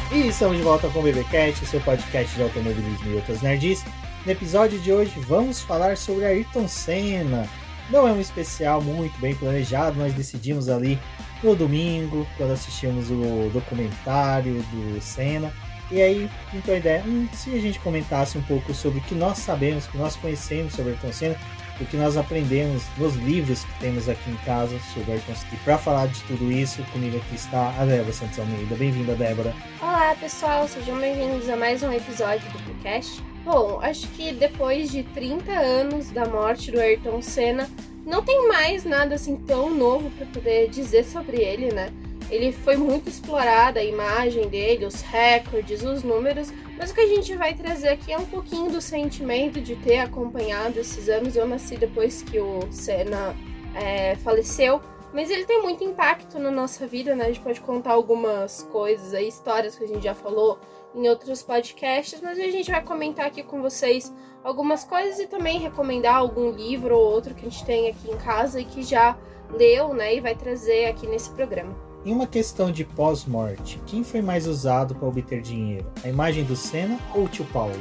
E estamos de volta com o BBcast, seu podcast de automobilismo e outras nerds. No episódio de hoje vamos falar sobre Ayrton Senna. Não é um especial muito bem planejado, nós decidimos ali no domingo, quando assistimos o documentário do Senna. E aí, então a ideia, se a gente comentasse um pouco sobre o que nós sabemos, o que nós conhecemos sobre Ayrton Senna, o que nós aprendemos nos livros que temos aqui em casa sobre Ayrton Senna. E para falar de tudo isso, comigo aqui está a Débora Santos Almeida. Bem-vinda, Débora. Olá, pessoal, sejam bem-vindos a mais um episódio do podcast. Bom, acho que depois de 30 anos da morte do Ayrton Senna, não tem mais nada assim tão novo para poder dizer sobre ele, né? Ele foi muito explorado, a imagem dele, os recordes, os números, mas o que a gente vai trazer aqui é um pouquinho do sentimento de ter acompanhado esses anos. Eu nasci depois que o Senna faleceu, mas ele tem muito impacto na nossa vida, né? A gente pode contar algumas coisas aí, histórias que a gente já falou em outros podcasts, mas a gente vai comentar aqui com vocês algumas coisas e também recomendar algum livro ou outro que a gente tem aqui em casa e que já leu, né? E vai trazer aqui nesse programa. Em uma questão de pós-morte, quem foi mais usado para obter dinheiro? A imagem do Senna ou o tio Paulo?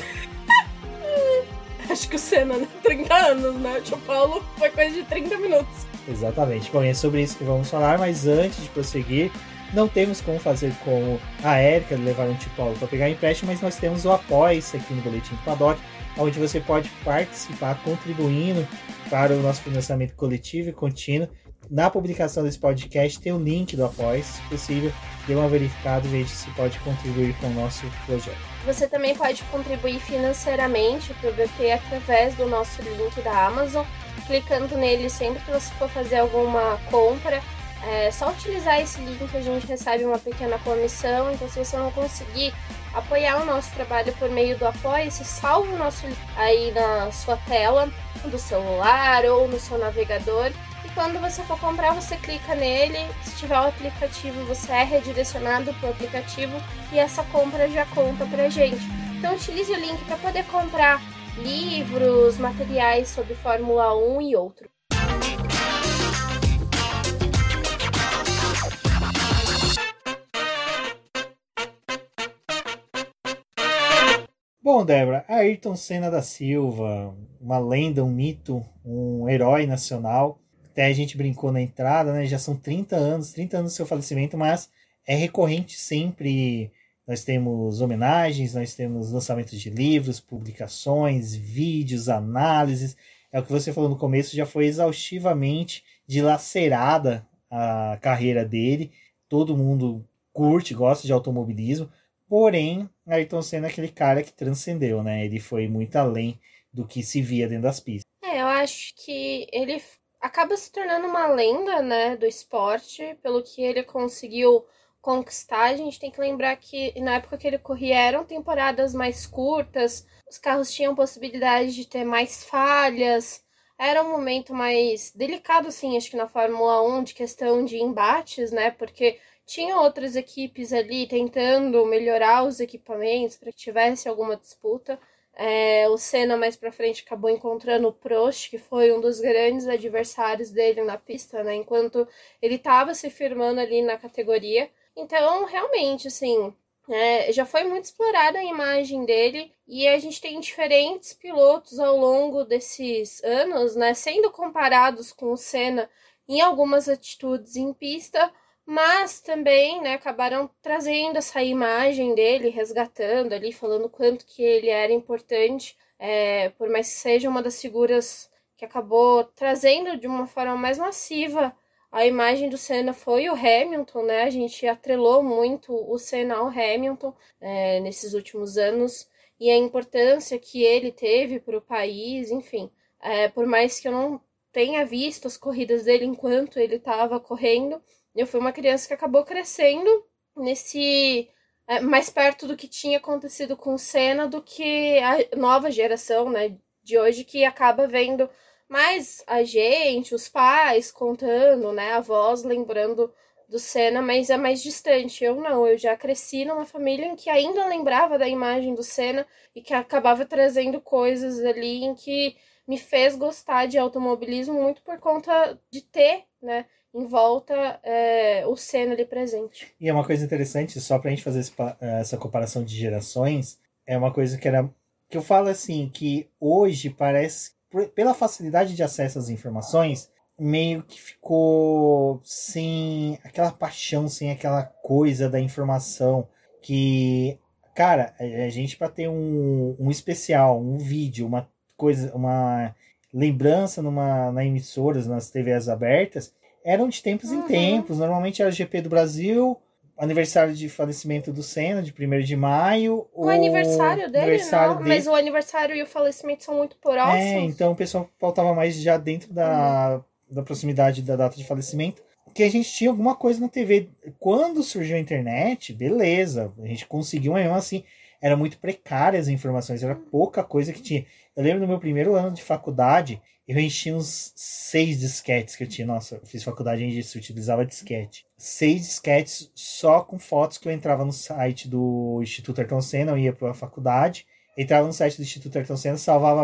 Acho que o Senna, né? 30 anos, né? O tio Paulo foi coisa de 30 minutos. Exatamente. Bom, é sobre isso que vamos falar, mas antes de prosseguir, não temos como fazer como a Érica levar um tio Paulo para pegar empréstimo, mas nós temos o Apoia-se aqui no Boletim do Paddock, onde você pode participar contribuindo para o nosso financiamento coletivo e contínuo. Na publicação desse podcast tem o link do Apoia-se, se possível, dê uma verificada e veja se pode contribuir com o nosso projeto. Você também pode contribuir financeiramente para o BP através do nosso link da Amazon, clicando nele sempre que você for fazer alguma compra. É só utilizar esse link que a gente recebe uma pequena comissão. Então, se você não conseguir apoiar o nosso trabalho por meio do Apoia-se, salve o nosso link aí na sua tela do celular ou no seu navegador. E quando você for comprar, você clica nele. Se tiver o aplicativo, você é redirecionado para o aplicativo e essa compra já conta pra gente. Então, utilize o link para poder comprar livros, materiais sobre Fórmula 1 e outro. Bom, Débora, Ayrton Senna da Silva, uma lenda, um mito, um herói nacional. Até a gente brincou na entrada, né? Já são 30 anos do seu falecimento, mas é recorrente sempre. Nós temos homenagens, nós temos lançamentos de livros, publicações, vídeos, análises. É o que você falou no começo, já foi exaustivamente dilacerada a carreira dele. Todo mundo curte, gosta de automobilismo. Porém, Ayrton Senna é aquele cara que transcendeu, né? Ele foi muito além do que se via dentro das pistas. Eu acho que ele acaba se tornando uma lenda, né, do esporte, pelo que ele conseguiu conquistar. A gente tem que lembrar que na época que ele corria eram temporadas mais curtas, os carros tinham possibilidade de ter mais falhas, era um momento mais delicado, assim, acho que na Fórmula 1, de questão de embates, né, porque tinha outras equipes ali tentando melhorar os equipamentos para que tivesse alguma disputa. O Senna mais pra frente acabou encontrando o Prost, que foi um dos grandes adversários dele na pista, né? Enquanto ele estava se firmando ali na categoria. Então, realmente, assim, já foi muito explorada a imagem dele e a gente tem diferentes pilotos ao longo desses anos, né? Sendo comparados com o Senna em algumas atitudes em pista, mas também, né, acabaram trazendo essa imagem dele, resgatando ali, falando quanto que ele era importante, por mais que seja uma das figuras que acabou trazendo de uma forma mais massiva a imagem do Senna foi o Hamilton, né? A gente atrelou muito o Senna ao Hamilton nesses últimos anos e a importância que ele teve para o país, enfim. Por mais que eu não tenha visto as corridas dele enquanto ele estava correndo, eu fui uma criança que acabou crescendo mais perto do que tinha acontecido com o Senna do que a nova geração, né, de hoje, que acaba vendo mais a gente, os pais contando, né, avós lembrando do Senna, mas é mais distante. Eu não, eu já cresci numa família em que ainda lembrava da imagem do Senna e que acabava trazendo coisas ali em que me fez gostar de automobilismo muito por conta de ter, né, em volta o Senna ali presente. E é uma coisa interessante, só pra gente fazer essa comparação de gerações, é uma coisa que eu falo assim, que hoje parece, pela facilidade de acesso às informações, meio que ficou sem aquela paixão, sem aquela coisa da informação que, cara, a gente para ter um especial, um vídeo, uma coisa, uma lembrança na emissoras, nas TVs abertas, eram de tempos em tempos. Normalmente era o GP do Brasil, aniversário de falecimento do Senna, de 1º de maio. O aniversário dele, não, mas o aniversário e o falecimento são muito próximos. Então o pessoal pautava mais já dentro da proximidade da data de falecimento, que a gente tinha alguma coisa na TV. Quando surgiu a internet, beleza, a gente conseguiu, mas mesmo assim, era muito precárias as informações, era pouca coisa que tinha. Eu lembro no meu primeiro ano de faculdade, eu enchi uns 6 disquetes que eu tinha. Nossa, eu fiz faculdade e a gente utilizava disquete. 6 disquetes só com fotos que eu entrava no site do Instituto Ayrton Senna, eu ia para a faculdade, entrava no site do Instituto Ayrton Senna, salvava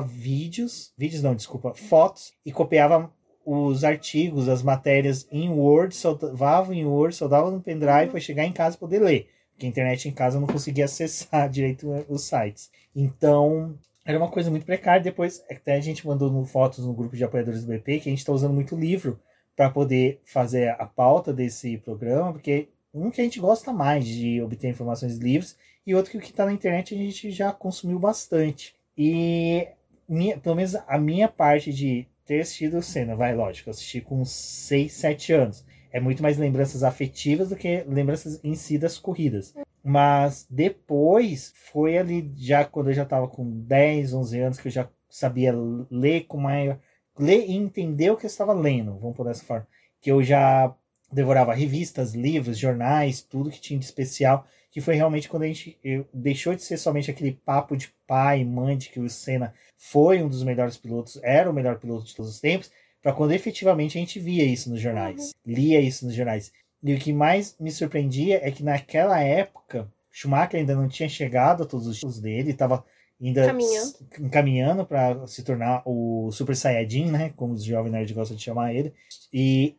fotos, e copiava os artigos, as matérias em Word, soldava no pendrive para chegar em casa e poder ler. Porque a internet em casa eu não conseguia acessar direito os sites. Então, era uma coisa muito precária. Depois, até a gente mandou fotos no grupo de apoiadores do BP, que a gente está usando muito livro para poder fazer a pauta desse programa, porque que a gente gosta mais de obter informações livres, e outro que o que está na internet a gente já consumiu bastante. E, pelo menos a minha parte de ter assistido o Senna, lógico, eu assisti com 6, 7 anos. É muito mais lembranças afetivas do que lembranças em si das corridas. Mas depois, foi ali, já quando eu já estava com 10, 11 anos, que eu já sabia ler ler e entender o que eu estava lendo, vamos por dessa forma. Que eu já devorava revistas, livros, jornais, tudo que tinha de especial, que foi realmente quando deixou de ser somente aquele papo de pai e mãe de que o Senna foi um dos melhores pilotos, era o melhor piloto de todos os tempos, para quando efetivamente a gente via isso nos jornais, lia isso nos jornais. E o que mais me surpreendia é que naquela época, Schumacher ainda não tinha chegado a todos os títulos dele, estava ainda encaminhando para se tornar o Super Saiyajin, né, como os jovens nerds gostam de chamar ele. E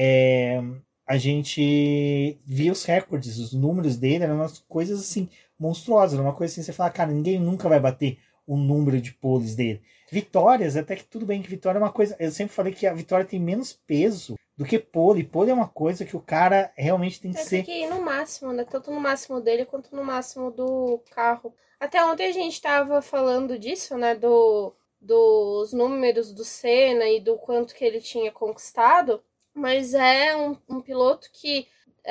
a gente via os recordes, os números dele, eram umas coisas assim, monstruosas, era uma coisa assim, você fala, cara, ninguém nunca vai bater o número de poles dele. Vitórias, até que tudo bem que vitória é uma coisa, eu sempre falei que a vitória tem menos peso do que pole. Pole é uma coisa que o cara realmente tem que ser... Tem que ir no máximo, né? Tanto no máximo dele quanto no máximo do carro. Até ontem a gente tava falando disso, né? Dos números do Senna e do quanto que ele tinha conquistado. Mas é um piloto que,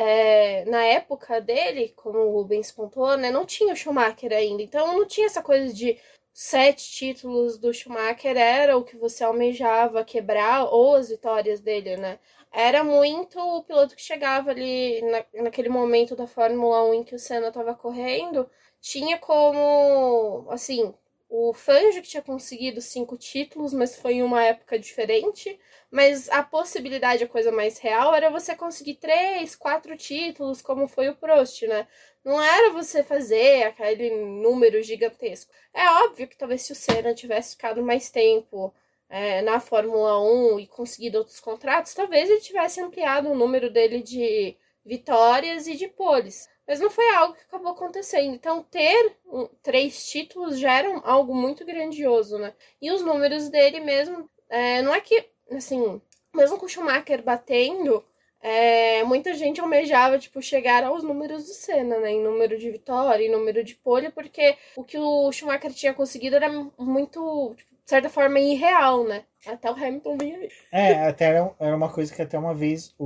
na época dele, como o Rubens pontuou, né? Não tinha o Schumacher ainda. Então não tinha essa coisa de 7 títulos do Schumacher era o que você almejava quebrar, ou as vitórias dele, né? Era muito o piloto que chegava ali naquele momento da Fórmula 1 em que o Senna estava correndo, tinha como, assim, o Fangio que tinha conseguido 5 títulos, mas foi em uma época diferente, mas a possibilidade, a coisa mais real, era você conseguir 3, 4 títulos, como foi o Prost, né? Não era você fazer aquele número gigantesco. É óbvio que talvez se o Senna tivesse ficado mais tempo na Fórmula 1 e conseguido outros contratos, talvez ele tivesse ampliado o número dele de vitórias e de poles. Mas não foi algo que acabou acontecendo. Então, ter 3 títulos já era algo muito grandioso, né? E os números dele mesmo, não é que, assim, mesmo com o Schumacher batendo... muita gente almejava, tipo, chegar aos números do Senna, né? Em número de vitória, em número de pole, porque o que o Schumacher tinha conseguido era muito, tipo, de certa forma, irreal, né? Até o Hamilton vinha aí. Até era uma coisa que até uma vez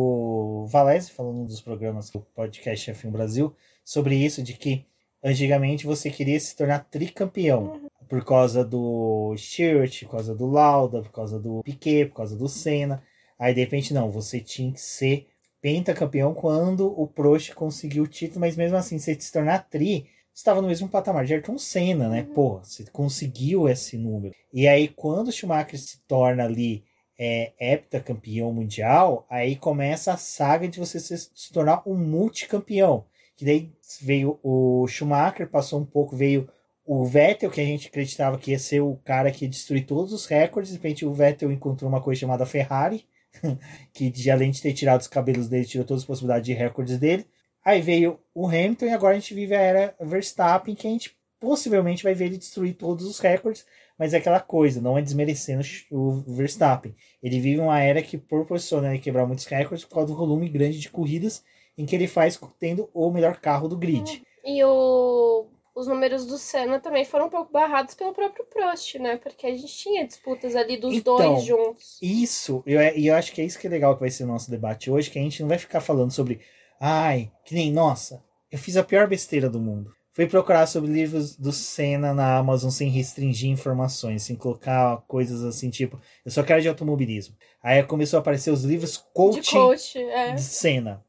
o Valese falou num dos programas do podcast F1 Brasil sobre isso, de que antigamente você queria se tornar tricampeão. Por causa do Stewart, por causa do Lauda, por causa do Piquet, por causa do Senna. Aí, de repente, não, você tinha que ser pentacampeão quando o Prost conseguiu o título, mas mesmo assim, você se tornar você estava no mesmo patamar de Ayrton Senna, né? Pô, você conseguiu esse número. E aí, quando o Schumacher se torna ali heptacampeão mundial, aí começa a saga de você se tornar um multicampeão. Que daí veio o Schumacher, passou um pouco, veio o Vettel, que a gente acreditava que ia ser o cara que ia destruir todos os recordes. De repente, o Vettel encontrou uma coisa chamada Ferrari, que além de ter tirado os cabelos dele, tirou todas as possibilidades de recordes dele. Aí veio o Hamilton e agora a gente vive a era Verstappen, que a gente possivelmente vai ver ele destruir todos os recordes, mas é aquela coisa, não é desmerecendo o Verstappen. Ele vive uma era que proporciona ele quebrar muitos recordes por causa do volume grande de corridas em que ele faz tendo o melhor carro do grid. E os números do Senna também foram um pouco barrados pelo próprio Prost, né? Porque a gente tinha disputas ali dos dois juntos. Isso, e eu acho que é isso que é legal que vai ser o nosso debate hoje, que a gente não vai ficar falando sobre que nem, nossa, eu fiz a pior besteira do mundo. Fui procurar sobre livros do Senna na Amazon sem restringir informações, sem colocar coisas assim, tipo, eu só quero de automobilismo. Aí começou a aparecer os livros coaching de coach, do Senna.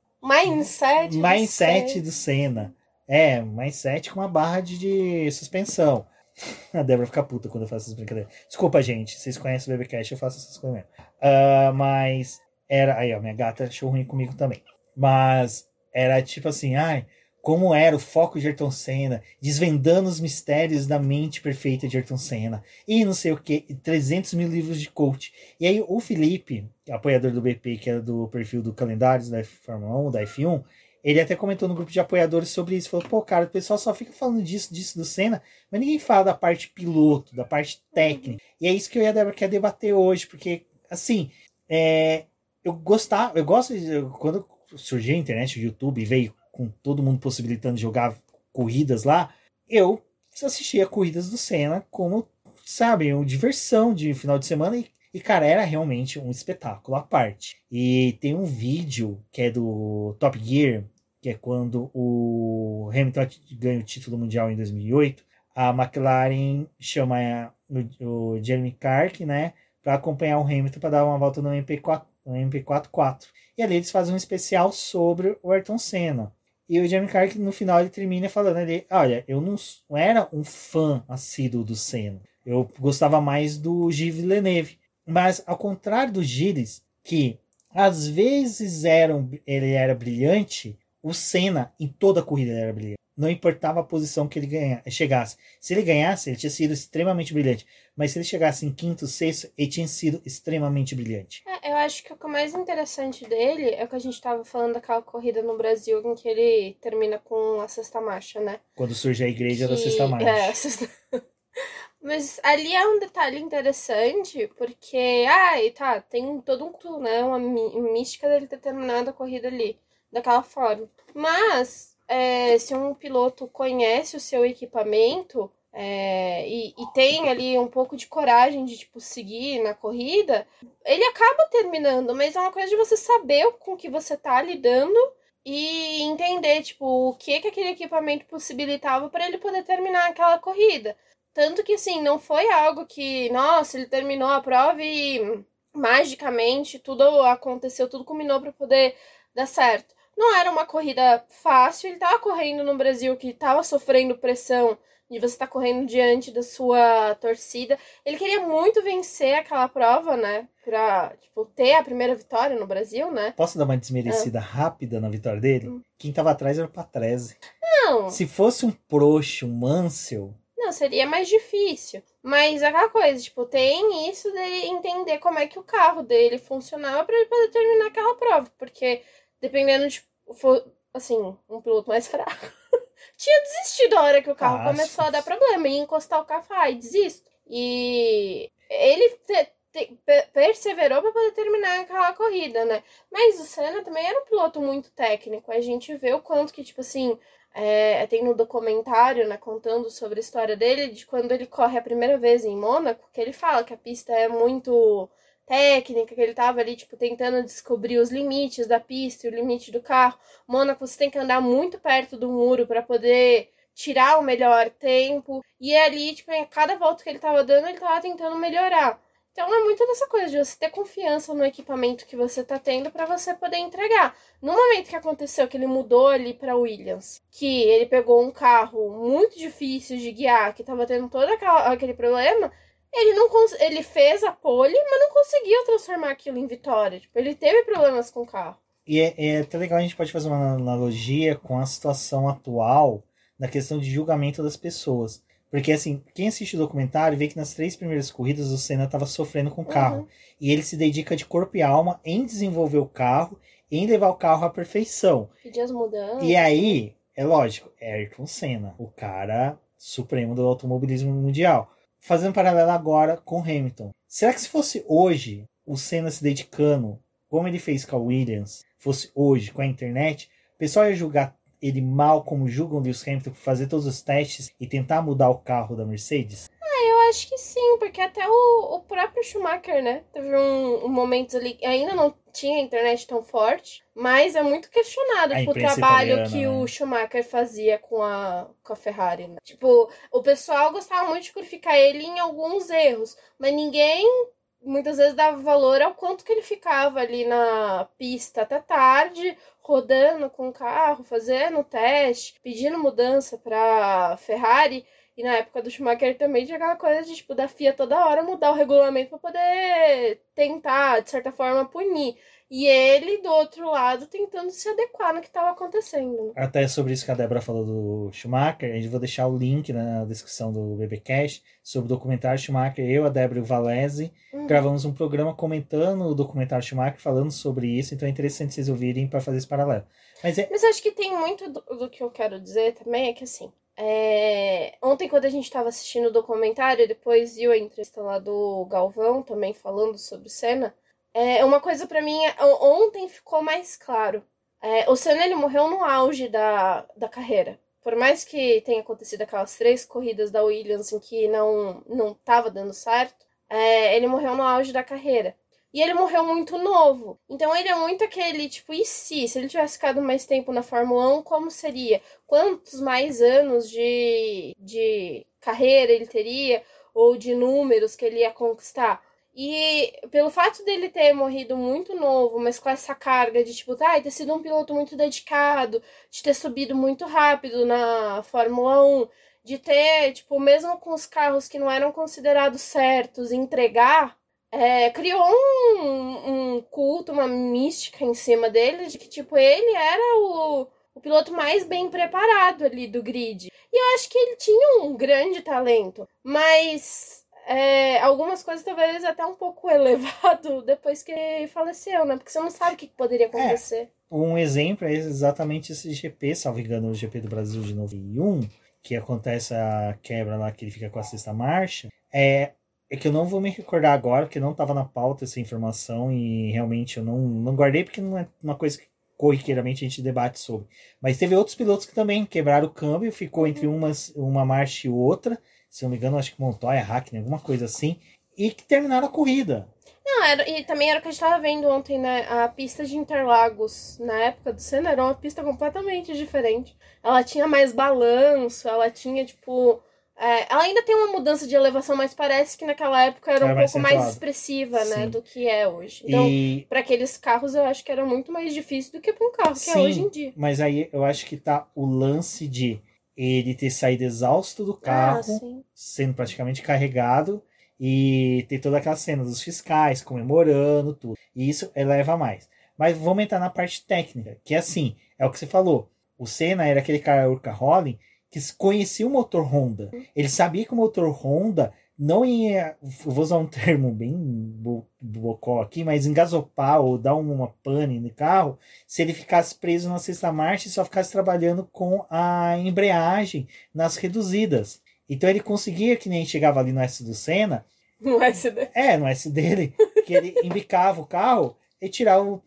Mindset do Senna. Mindset com uma barra de suspensão. A Débora fica puta quando eu faço essas brincadeiras. Desculpa, gente. Vocês conhecem o BBcast, eu faço essas coisas mesmo. Mas era... Aí, ó, minha gata achou ruim comigo também. Mas era tipo assim, como era o foco de Ayrton Senna, desvendando os mistérios da mente perfeita de Ayrton Senna, e não sei o que, 300 mil livros de coach. E aí o Felipe, apoiador do BP, que era do perfil do Calendários da Fórmula 1, da F1, ele até comentou no grupo de apoiadores sobre isso, falou, pô, cara, o pessoal só fica falando disso do Senna, mas ninguém fala da parte piloto, da parte técnica. E é isso que eu e a Débora quer debater hoje, porque, assim, eu gosto, quando surgiu a internet, o YouTube, veio com todo mundo possibilitando jogar corridas lá, eu assistia corridas do Senna como, sabe, uma diversão de final de semana e, cara, era realmente um espetáculo à parte. E tem um vídeo que é do Top Gear, que é quando o Hamilton ganha o título mundial em 2008, a McLaren chama o Jeremy Clark, né, para acompanhar o Hamilton para dar uma volta no MP4. E ali eles fazem um especial sobre o Ayrton Senna. E o Jeremy Clark, no final, ele termina falando ali, olha, eu não era um fã assíduo do Senna. Eu gostava mais do Gilles Villeneuve. Mas, ao contrário do Gilles, que às vezes ele era brilhante, o Senna, em toda a corrida, ele era brilhante. Não importava a posição que ele chegasse. Se ele ganhasse, ele tinha sido extremamente brilhante. Mas se ele chegasse em quinto, sexto, ele tinha sido extremamente brilhante. Eu acho que o mais interessante dele é o que a gente estava falando daquela corrida no Brasil em que ele termina com a sexta marcha, né? Quando surge a igreja da sexta marcha. Mas ali é um detalhe interessante, porque, tem todo né, uma mística dele ter terminado a corrida ali, daquela forma. Mas, se um piloto conhece o seu equipamento e tem ali um pouco de coragem de, tipo, seguir na corrida, ele acaba terminando, mas é uma coisa de você saber com que você tá lidando e entender, tipo, o que aquele equipamento possibilitava para ele poder terminar aquela corrida. Tanto que, assim, não foi algo que, nossa, ele terminou a prova e magicamente tudo aconteceu, tudo culminou para poder dar certo. Não era uma corrida fácil, ele tava correndo no Brasil, que tava sofrendo pressão de você estar correndo diante da sua torcida. Ele queria muito vencer aquela prova, né, pra, tipo, ter a primeira vitória no Brasil, né. Posso dar uma desmerecida rápida na vitória dele? Quem tava atrás era o Patrese. Não. Se fosse um Prost, um Mansell... Não, seria mais difícil. Mas aquela coisa, tipo, tem isso dele entender como é que o carro dele funcionava pra ele poder terminar aquela prova. Porque, dependendo de, assim, um piloto mais fraco, tinha desistido a hora que o carro começou a dar problema. E encostar o carro e falar, desisto. E ele perseverou pra poder terminar aquela corrida, né? Mas o Senna também era um piloto muito técnico. A gente vê o quanto que, tipo assim... tem no documentário, né, contando sobre a história dele, de quando ele corre a primeira vez em Mônaco, que ele fala que a pista é muito técnica, que ele tava ali, tipo, tentando descobrir os limites da pista e o limite do carro. Mônaco, você tem que andar muito perto do muro para poder tirar o melhor tempo, e ali, tipo, em cada volta que ele tava dando, ele tava tentando melhorar. Então é muito dessa coisa de você ter confiança no equipamento que você tá tendo para você poder entregar. No momento que aconteceu que ele mudou ali para Williams, que ele pegou um carro muito difícil de guiar, que tava tendo todo aquele problema, ele fez a pole, mas não conseguiu transformar aquilo em vitória. Tipo, ele teve problemas com o carro. E é até legal, a gente pode fazer uma analogia com a situação atual na questão de julgamento das pessoas. Porque, assim, quem assiste o documentário vê que nas 3 primeiras corridas o Senna estava sofrendo com o carro. E ele se dedica de corpo e alma em desenvolver o carro, em levar o carro à perfeição. Pedir as mudanças. E aí, é lógico, é Ayrton Senna, o cara supremo do automobilismo mundial. Fazendo paralelo agora com Hamilton. Será que se fosse hoje o Senna se dedicando, como ele fez com a Williams, fosse hoje com a internet, o pessoal ia julgar ele mal como julgam o Lewis Hamilton por fazer todos os testes e tentar mudar o carro da Mercedes? Eu acho que sim, porque até o próprio Schumacher, né? Teve um momento ali, ainda não tinha internet tão forte, mas é muito questionado tipo, o trabalho italiana, que o Schumacher fazia com a Ferrari, né? Tipo, o pessoal gostava muito de glorificar ele em alguns erros, mas ninguém muitas vezes dava valor ao quanto que ele ficava ali na pista até tarde, rodando com o carro, fazendo teste, pedindo mudança pra Ferrari. E na época do Schumacher também tinha aquela coisa de, tipo, da FIA toda hora mudar o regulamento para poder tentar, de certa forma, punir. E ele, do outro lado, tentando se adequar no que estava acontecendo. Até sobre isso que a Débora falou do Schumacher, a gente vai deixar o link na descrição do BBcast sobre o documentário Schumacher. Eu, a Débora e o Valese gravamos um programa comentando o documentário Schumacher, falando sobre isso, então é interessante vocês ouvirem para fazer esse paralelo. Mas acho que tem muito do que eu quero dizer também, é que assim, ontem quando a gente estava assistindo o documentário, depois viu a entrevista lá do Galvão também falando sobre o Senna, uma coisa pra mim, ontem ficou mais claro. O Senna, ele morreu no auge da carreira. Por mais que tenha acontecido aquelas 3 corridas da Williams em que não tava dando certo, ele morreu no auge da carreira. E ele morreu muito novo. Então ele é muito aquele, tipo, e se ele tivesse ficado mais tempo na Fórmula 1, como seria? Quantos mais anos de carreira ele teria? Ou de números que ele ia conquistar? E pelo fato dele ter morrido muito novo, mas com essa carga de, tipo, ter sido um piloto muito dedicado, de ter subido muito rápido na Fórmula 1, de ter, tipo, mesmo com os carros que não eram considerados certos, entregar, criou um culto, uma mística em cima dele, de que, tipo, ele era o piloto mais bem preparado ali do grid. E eu acho que ele tinha um grande talento, mas algumas coisas talvez até um pouco elevado depois que ele faleceu, né? Porque você não sabe o que poderia acontecer. Um exemplo é exatamente esse GP, salvo engano, o GP do Brasil de 91, que acontece a quebra lá, que ele fica com a 6ª marcha. É que eu não vou me recordar agora, porque não estava na pauta essa informação e realmente eu não guardei, porque não é uma coisa que corriqueiramente a gente debate sobre. Mas teve outros pilotos que também quebraram o câmbio, ficou entre uma marcha e outra, se não me engano, acho que Montoya, Hackney, alguma coisa assim, e que terminaram a corrida. Não, e também era o que a gente estava vendo ontem, né? A pista de Interlagos, na época do Senna, era uma pista completamente diferente. Ela tinha mais balanço, ela tinha, tipo... ela ainda tem uma mudança de elevação, mas parece que naquela época era um pouco mais expressiva, né, do que é hoje. Então, para aqueles carros, eu acho que era muito mais difícil do que para um carro que é hoje em dia. Mas aí eu acho que tá o lance de ele ter saído exausto do carro, sendo praticamente carregado, e ter toda aquela cena dos fiscais comemorando tudo. E isso eleva mais. Mas vamos entrar na parte técnica, que é assim, é o que você falou. O Senna era aquele cara workaholic que conhecia o motor Honda. Ele sabia que o motor Honda não ia, vou usar um termo bem bocó aqui, mas engasopar ou dar uma pane no carro se ele ficasse preso na 6ª marcha e só ficasse trabalhando com a embreagem nas reduzidas. Então ele conseguia, que nem chegava ali no S do Senna. No S dele. No S dele, que ele embicava o carro e tirava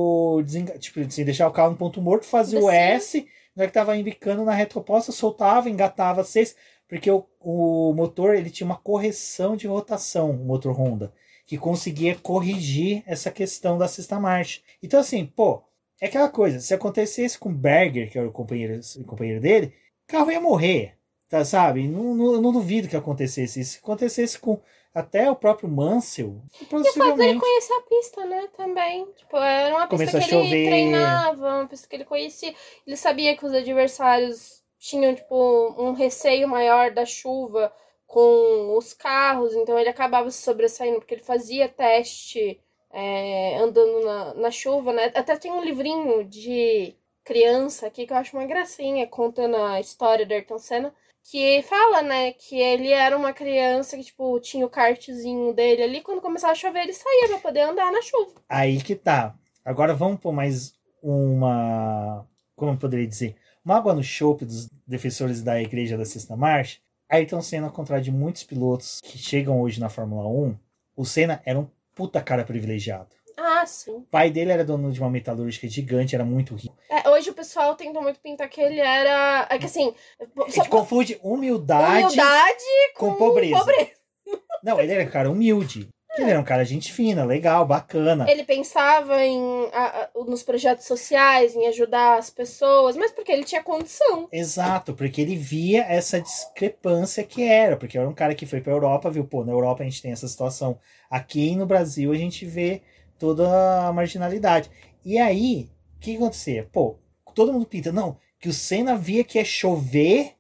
tipo assim, deixar o carro no ponto morto, fazia o S, na hora que tava embicando na reta oposta, soltava, engatava 6, porque o motor ele tinha uma correção de rotação, o motor Honda, que conseguia corrigir essa questão da 6ª marcha. Então assim, é aquela coisa, se acontecesse com o Berger, que era o companheiro dele, o carro ia morrer. Tá, sabe? Não duvido que acontecesse isso. Se acontecesse com até o próprio Mansell, possivelmente... E o fato dele conhecer a pista, né? Também. Tipo, era uma pista que ele treinava, uma pista que ele conhecia. Ele sabia que os adversários tinham, tipo, um receio maior da chuva com os carros. Então ele acabava se sobressaindo, porque ele fazia teste andando na chuva, né? Até tem um livrinho de criança aqui, que eu acho uma gracinha, contando a história do Ayrton Senna, que fala, né, que ele era uma criança que, tipo, tinha o kartzinho dele ali, quando começava a chover ele saía pra poder andar na chuva. Aí que tá. Agora vamos pôr mais uma... Como eu poderia dizer? Uma água no chope dos defensores da Igreja da Sexta Marcha. Ayrton Senna, ao contrário de muitos pilotos que chegam hoje na Fórmula 1, o Senna era um puta cara privilegiado. Ah, sim. O pai dele era dono de uma metalúrgica gigante, era muito rico. Hoje o pessoal tenta muito pintar que ele era... É que assim... A gente confunde humildade com pobreza. Não, ele era um cara humilde. Ele era um cara gente fina, legal, bacana. Ele pensava nos projetos sociais, em ajudar as pessoas, mas porque ele tinha condição. Exato, porque ele via essa discrepância que era. Porque era um cara que foi pra Europa, viu? Pô, na Europa a gente tem essa situação. Aqui no Brasil a gente vê toda a marginalidade. E aí, o que acontecia? Pô, todo mundo pinta. Não, que o Senna via que ia chover,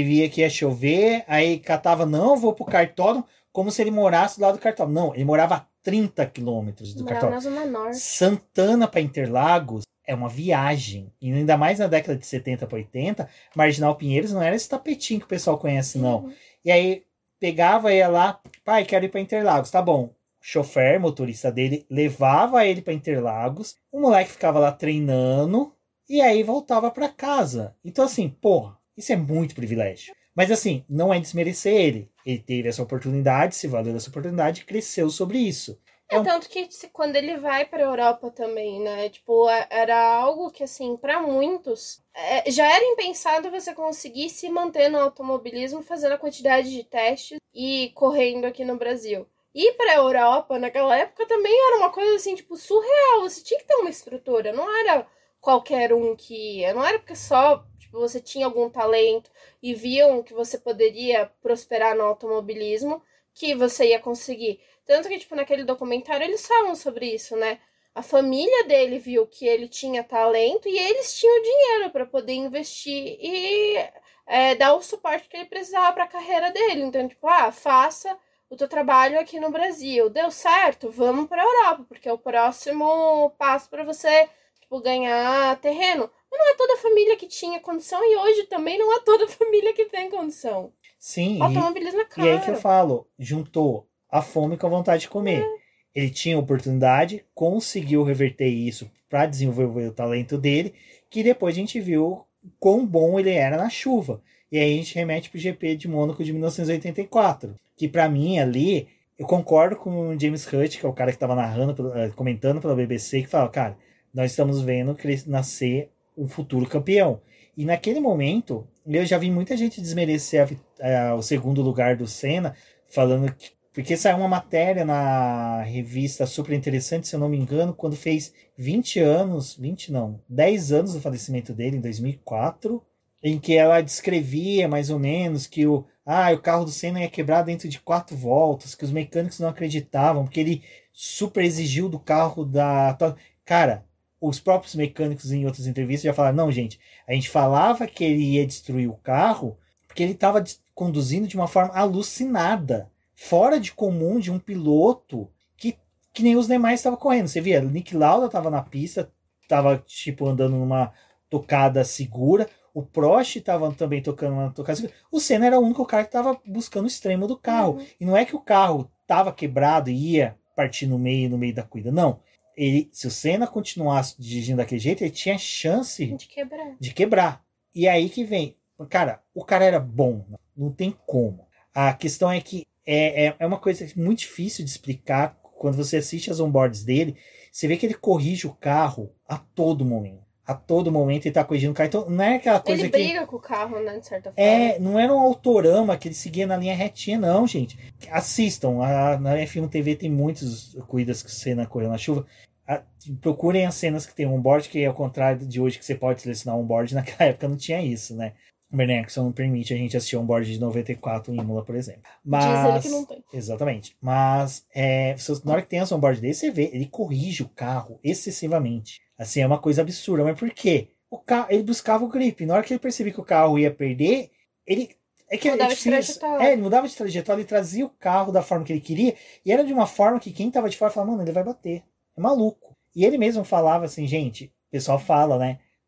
aí catava, não, vou pro cartódromo, como se ele morasse lá do cartódromo. Não, ele morava a 30 quilômetros do cartódromo. Na Zona Norte. Santana para Interlagos é uma viagem. E ainda mais na década de 70 para 80, Marginal Pinheiros não era esse tapetinho que o pessoal conhece, não. Uhum. E aí, pegava, ia lá, pai, quero ir para Interlagos. Tá bom. Chofer, motorista dele, levava ele para Interlagos. O moleque ficava lá treinando e aí voltava para casa. Então, assim, porra, isso é muito privilégio. Mas, assim, não é desmerecer ele. Ele teve essa oportunidade, se valeu dessa oportunidade e cresceu sobre isso. Tanto que quando ele vai pra Europa também, né? Tipo, era algo que, assim, pra muitos, já era impensado você conseguir se manter no automobilismo fazendo a quantidade de testes e correndo aqui no Brasil. Ir pra Europa, naquela época, também era uma coisa, assim, tipo, surreal. Você tinha que ter uma estrutura. Não era qualquer um que ia. Não era porque só, tipo, você tinha algum talento e viam que você poderia prosperar no automobilismo que você ia conseguir. Tanto que, tipo, naquele documentário eles falam sobre isso, né? A família dele viu que ele tinha talento e eles tinham dinheiro para poder investir e dar o suporte que ele precisava para a carreira dele. Então, tipo, faça o teu trabalho aqui no Brasil. Deu certo? Vamos para a Europa, porque é o próximo passo para você, tipo, ganhar terreno. Mas não é toda família que tinha condição e hoje também não é toda família que tem condição. Sim, automobilismo é caro. E aí que eu falo, juntou a fome com a vontade de comer. Ele tinha oportunidade, conseguiu reverter isso para desenvolver o talento dele, que depois a gente viu quão bom ele era na chuva. E aí a gente remete pro GP de Mônaco de 1984, que para mim ali, eu concordo com o James Hutt, que é o cara que estava narrando, comentando pela BBC, que fala, cara, nós estamos vendo nascer um futuro campeão. E naquele momento, eu já vi muita gente desmerecer o segundo lugar do Senna, falando que, porque saiu uma matéria na revista super interessante, se eu não me engano, quando fez 10 anos do falecimento dele, em 2004, em que ela descrevia mais ou menos que o carro do Senna ia quebrar dentro de 4 voltas, que os mecânicos não acreditavam, porque ele super exigiu do carro da... Cara, os próprios mecânicos em outras entrevistas já falaram, não, gente, a gente falava que ele ia destruir o carro porque ele estava conduzindo de uma forma alucinada, fora de comum de um piloto que nem os demais estavam correndo. Você via, o Niki Lauda estava na pista, estava tipo andando numa tocada segura, o Prost estava também tocando uma tocada segura. O Senna era o único cara que estava buscando o extremo do carro. Uhum. E não é que o carro estava quebrado e ia partir no meio da corrida, não. Se o Senna continuasse dirigindo daquele jeito, ele tinha chance de quebrar. E aí que vem, cara, o cara era bom, não tem como. A questão é que é uma coisa muito difícil de explicar. Quando você assiste as onboards dele, você vê que ele corrige o carro a todo momento. A todo momento ele tá corrigindo o carro. Então não é aquela coisa ele briga com o carro, né, de certa forma. Não era um autorama que ele seguia na linha retinha, não, gente. Assistam. Na F1 TV tem muitas corridas que o Senna correu na chuva. Procurem as cenas que tem onboard, que é ao contrário de hoje, que você pode selecionar onboard. Naquela época não tinha isso, né? O Bernie Eccleston não permite a gente assistir onboard de 94 em Imola, por exemplo. Diz ele que não tem. Exatamente. Mas na hora que tem as onboard dele, você vê, ele corrige o carro excessivamente. Assim, é uma coisa absurda. Mas por quê? Ele buscava o grip. Na hora que ele percebia que o carro ia perder, ele mudava de trajetória. Ele mudava de trajetória, ele trazia o carro da forma que ele queria, e era de uma forma que quem tava de fora falava, mano, ele vai bater. É maluco. E ele mesmo falava assim, gente, o pessoal fala, né?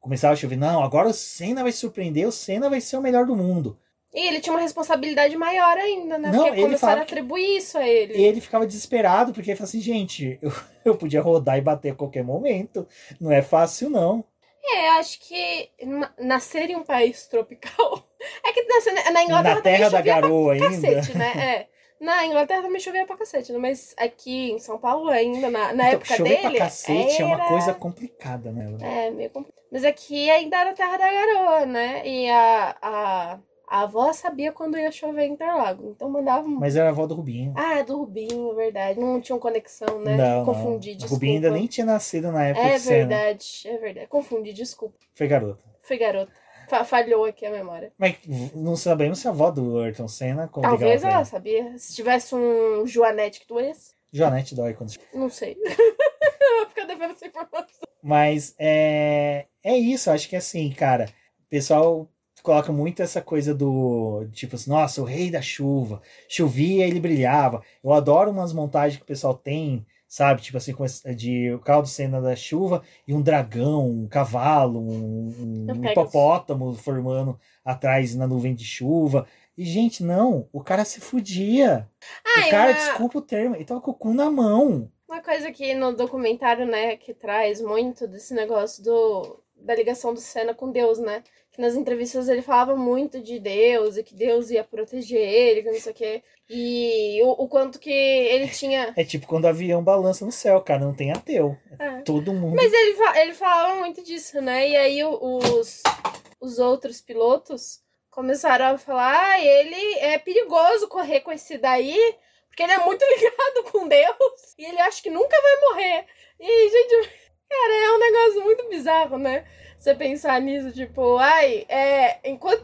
começava a chover. Não, agora o Senna vai surpreender, o Senna vai ser o melhor do mundo. E ele tinha uma responsabilidade maior ainda, né? Não, porque começaram a atribuir isso a ele. E ele ficava desesperado, porque ele falava assim, gente, eu podia rodar e bater a qualquer momento. Não é fácil, não. Acho que nascer em um país tropical... É que na Inglaterra na terra da garoa ainda. Cacete, né? Na Inglaterra também chovia pra cacete, né? Mas aqui em São Paulo ainda, na então, época chover dele... pra cacete é uma coisa complicada, né? Meio complicado. Mas aqui ainda era terra da garoa, né? E a avó sabia quando ia chover em Interlagos, então mandava... Mas era a avó do Rubinho. Ah, do Rubinho, verdade. Não tinham conexão, né? Não, Confundi, não. desculpa. O Rubinho ainda nem tinha nascido na época É de Senna. verdade. Confundi, desculpa. Foi garota. Foi garota. Falhou aqui a memória. Mas não sabemos se a avó do Ayrton Senna... Talvez ela sabia. Se tivesse um Joanete que doesse. Joanete dói quando... Não sei. Eu vou ficar devendo essa informação. Mas é isso, acho que assim, cara, o pessoal coloca muito essa coisa do, tipo assim, nossa, o rei da chuva, chovia, ele brilhava. Eu adoro umas montagens que o pessoal tem, sabe, tipo assim, de o carro do Senna da chuva e um dragão, um cavalo, um hipopótamo formando atrás na nuvem de chuva. E, gente, não, o cara se fudia. O cara, desculpa o termo, ele tava com o cu na mão. Uma coisa que no documentário, né, que traz muito desse negócio da ligação do Senna com Deus, né? Que nas entrevistas ele falava muito de Deus e que Deus ia proteger ele, que não sei o quê. E o quanto que ele tinha... É tipo quando o avião balança no céu, cara, não tem ateu. Todo mundo... Mas ele falava muito disso, né? E aí os outros pilotos começaram a falar, ele é perigoso correr com esse daí... Porque ele é muito ligado com Deus. E ele acha que nunca vai morrer. E, gente, cara, é um negócio muito bizarro, né? Você pensar nisso, tipo, enquanto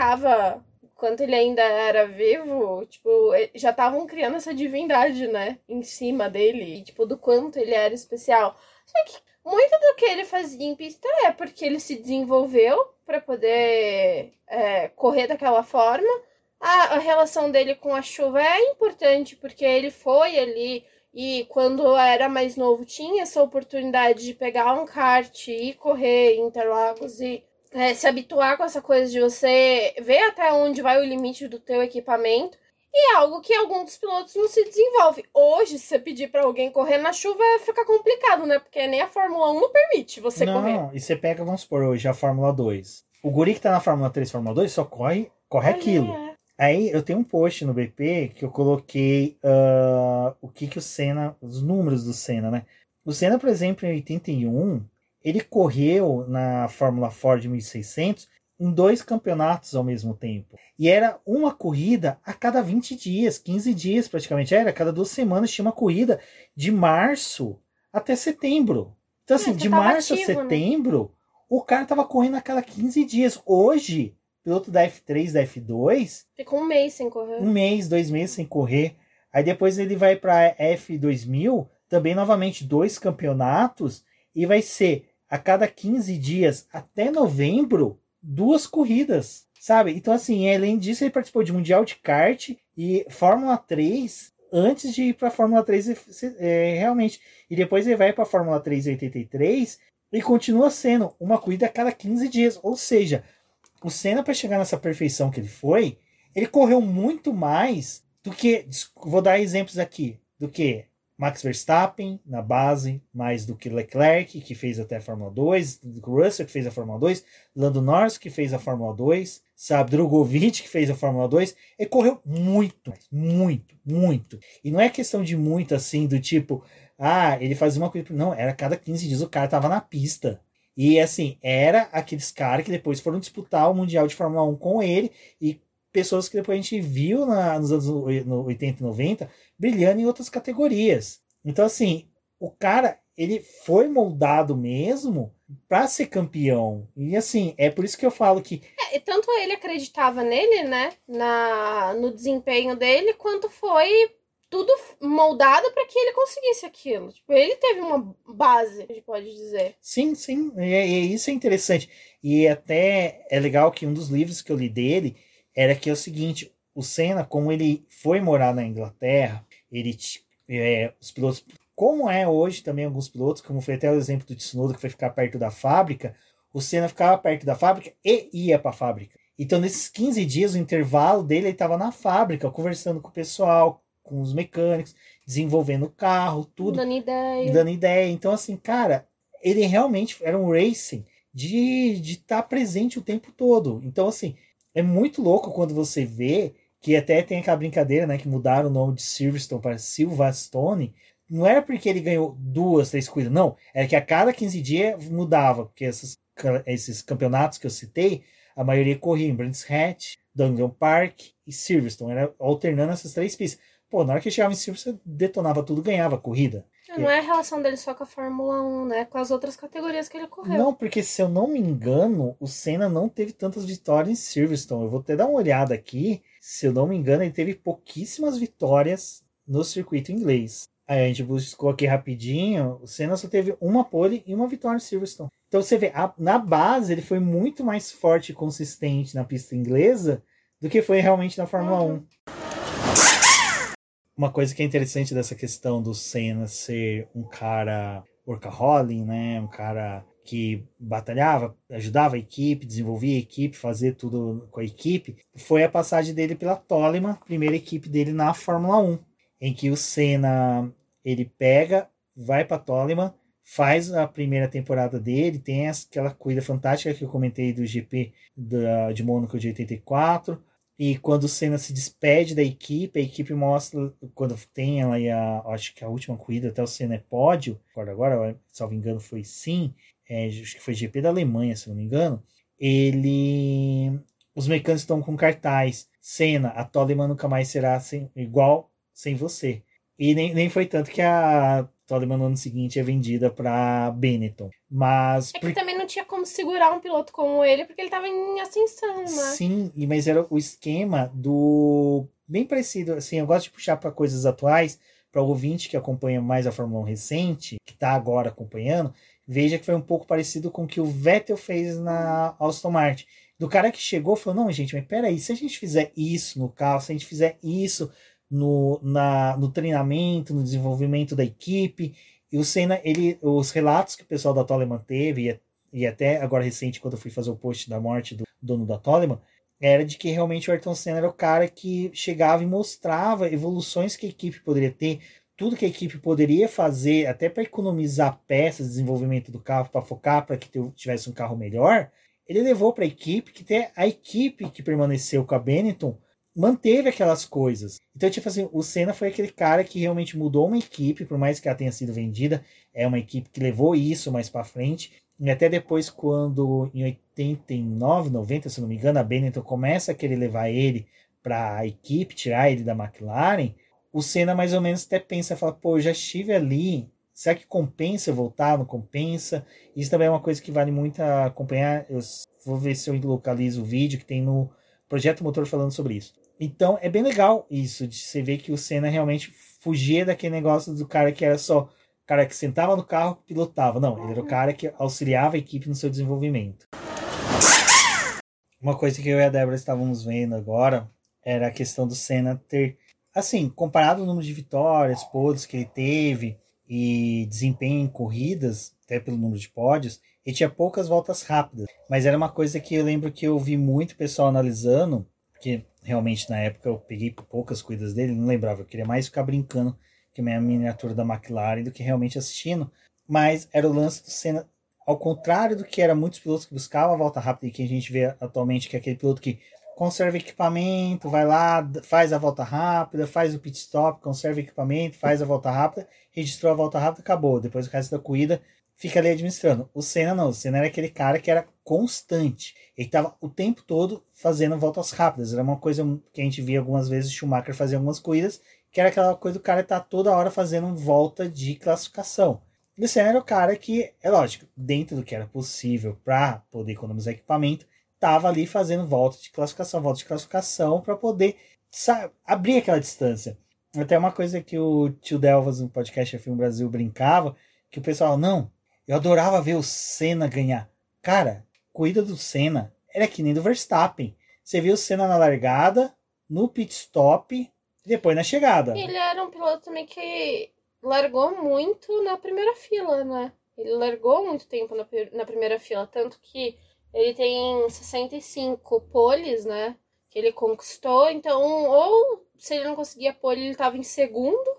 ele ainda era vivo, tipo, já estavam criando essa divindade, né? Em cima dele. E, tipo, do quanto ele era especial. Só que muito do que ele fazia em pista é porque ele se desenvolveu pra poder correr daquela forma. A relação dele com a chuva é importante, porque ele foi ali e quando era mais novo tinha essa oportunidade de pegar um kart e correr em Interlagos e se habituar com essa coisa de você ver até onde vai o limite do teu equipamento. E é algo que alguns dos pilotos não se desenvolve. Hoje, se você pedir pra alguém correr na chuva, fica complicado, né? Porque nem a Fórmula 1 não permite você correr. Não, e você pega, vamos supor, hoje a Fórmula 2. O guri que tá na Fórmula 3, Fórmula 2, só corre aquilo. Aí eu tenho um post no BP que eu coloquei o que o Senna, os números do Senna, né? O Senna, por exemplo, em 81, ele correu na Fórmula Ford 1600 em 2 campeonatos ao mesmo tempo. E era uma corrida a cada 20 dias, 15 dias praticamente. A cada 2 semanas tinha uma corrida de março até setembro. Então assim, de março a setembro, né? O cara tava correndo a cada 15 dias. Hoje... piloto da F3, da F2... fica um mês sem correr. 1 mês, 2 meses sem correr. Aí depois ele vai para F2000, também novamente 2 campeonatos, e vai ser a cada 15 dias até novembro, 2 corridas, sabe? Então assim, além disso, ele participou de Mundial de Kart e Fórmula 3, antes de ir para a Fórmula 3 realmente. E depois ele vai para a Fórmula 3 em 83 e continua sendo uma corrida a cada 15 dias. Ou seja... o Senna, para chegar nessa perfeição que ele foi, ele correu muito mais do que, vou dar exemplos aqui, do que Max Verstappen na base, mais do que Leclerc, que fez até a Fórmula 2, do que Russell, que fez a Fórmula 2, Lando Norris, que fez a Fórmula 2, sabe, Drogovic, que fez a Fórmula 2. Ele correu muito, muito, muito. E não é questão de muito assim, do tipo, ele fazia uma coisa, não, era a cada 15 dias o cara tava na pista. E assim, era aqueles caras que depois foram disputar o Mundial de Fórmula 1 com ele, e pessoas que depois a gente viu nos anos 80 e 90 brilhando em outras categorias. Então assim, o cara, ele foi moldado mesmo para ser campeão. E assim, é por isso que eu falo que... tanto ele acreditava nele, né, no desempenho dele, quanto foi... tudo moldado para que ele conseguisse aquilo. Tipo, ele teve uma base, a gente pode dizer. Sim, sim. E isso é interessante. E até é legal que um dos livros que eu li dele era que é o seguinte, o Senna, como ele foi morar na Inglaterra, os pilotos, como é hoje também alguns pilotos, como foi até o exemplo do Tsunoda, que foi ficar perto da fábrica, o Senna ficava perto da fábrica e ia para a fábrica. Então, nesses 15 dias, o intervalo dele, ele estava na fábrica, conversando com o pessoal, com os mecânicos, desenvolvendo o carro, tudo. Dando ideia. Então, assim, cara, ele realmente era um racing de estar presente o tempo todo. Então, assim, é muito louco quando você vê que até tem aquela brincadeira, né, que mudaram o nome de Silverstone para Silverstone. Não era porque ele ganhou 2, 3 corridas, não. Era que a cada 15 dias mudava, porque esses campeonatos que eu citei, a maioria corria em Brands Hatch, Donington Park e Silverstone. Era alternando essas 3 pistas. Pô, na hora que chegava em Silverstone, detonava tudo, ganhava a corrida. Não é a relação dele só com a Fórmula 1, né? Com as outras categorias que ele correu. Não, porque se eu não me engano, o Senna não teve tantas vitórias em Silverstone. Eu vou até dar uma olhada aqui. Se eu não me engano, ele teve pouquíssimas vitórias no circuito inglês. Aí a gente buscou aqui rapidinho. O Senna só teve uma pole e uma vitória em Silverstone. Então você vê, na base ele foi muito mais forte e consistente na pista inglesa do que foi realmente na Fórmula 1. Uma coisa que é interessante dessa questão do Senna ser um cara workaholic, né? Um cara que batalhava, ajudava a equipe, desenvolvia a equipe, fazia tudo com a equipe, foi a passagem dele pela Toleman, primeira equipe dele na Fórmula 1, em que o Senna, ele pega, vai para a Toleman, faz a primeira temporada dele, tem aquela corrida fantástica que eu comentei do GP de Mônaco de 84, e quando o Senna se despede da equipe, a equipe mostra, quando tem aí acho que a última corrida, até o Senna é pódio, agora, salvo engano, foi sim, acho que foi GP da Alemanha, se não me engano, os mecânicos estão com cartaz, Senna, a Toleman nunca mais será igual sem você. E nem foi tanto que a Toleman no ano seguinte é vendida para Benetton. Mas que também não tinha como segurar um piloto como ele, porque ele estava em ascensão, né? Sim, mas era o esquema do... Bem parecido, assim, eu gosto de puxar para coisas atuais, para o ouvinte que acompanha mais a Fórmula 1 recente, que está agora acompanhando, veja que foi um pouco parecido com o que o Vettel fez na Aston Martin. Do cara que chegou e falou, não, gente, mas peraí, se a gente fizer isso no carro, se a gente fizer isso no treinamento, no desenvolvimento da equipe, e o Senna, os relatos que o pessoal da Toleman teve, e até agora recente, quando eu fui fazer o post da morte do dono da Toleman, era de que realmente o Ayrton Senna era o cara que chegava e mostrava evoluções que a equipe poderia ter, tudo que a equipe poderia fazer, até para economizar peças, desenvolvimento do carro, para focar para que tivesse um carro melhor, ele levou para a equipe, que até a equipe que permaneceu com a Benetton manteve aquelas coisas. Então, tipo assim, o Senna foi aquele cara que realmente mudou uma equipe, por mais que ela tenha sido vendida, é uma equipe que levou isso mais para frente. E até depois, quando em 89, 90, se não me engano, a Benetton começa a querer levar ele para a equipe, tirar ele da McLaren, o Senna mais ou menos até pensa, fala, pô, eu já estive ali, será que compensa eu voltar? Não compensa? Isso também é uma coisa que vale muito acompanhar. Eu vou ver se eu localizo o vídeo que tem no Projeto Motor falando sobre isso. Então é bem legal isso, de você ver que o Senna realmente fugia daquele negócio do cara que era só o cara que sentava no carro e pilotava. Não, ele era o cara que auxiliava a equipe no seu desenvolvimento. Uma coisa que eu e a Débora estávamos vendo agora era a questão do Senna ter, assim, comparado o número de vitórias, pódios que ele teve e desempenho em corridas, até pelo número de pódios, ele tinha poucas voltas rápidas. Mas era uma coisa que eu lembro que eu vi muito pessoal analisando, porque realmente na época eu peguei poucas corridas dele, não lembrava, eu queria mais ficar brincando que a minha miniatura da McLaren do que realmente assistindo, mas era o lance do Senna, ao contrário do que era muitos pilotos que buscavam a volta rápida e que a gente vê atualmente, que é aquele piloto que conserva equipamento, vai lá, faz a volta rápida, faz o pit stop, conserva equipamento, faz a volta rápida, registrou a volta rápida, acabou, depois o resto da corrida fica ali administrando. O Senna não, o Senna era aquele cara que era constante. Ele estava o tempo todo fazendo voltas rápidas. Era uma coisa que a gente via algumas vezes o Schumacher fazer algumas corridas, que era aquela coisa do cara estar toda hora fazendo volta de classificação. E o Senna era o cara que, é lógico, dentro do que era possível para poder economizar equipamento, estava ali fazendo volta de classificação para poder abrir aquela distância. Até uma coisa que o tio Delvas no podcast F1 Brasil brincava, que o pessoal, não, eu adorava ver o Senna ganhar. Cara, corrida do Senna era que nem do Verstappen. Você viu o Senna na largada, no pit stop e depois na chegada. Ele era um piloto também que largou muito na primeira fila, né? Ele largou muito tempo na primeira fila, tanto que ele tem 65 poles, né? Que ele conquistou. Então, ou se ele não conseguia pole, ele estava em segundo.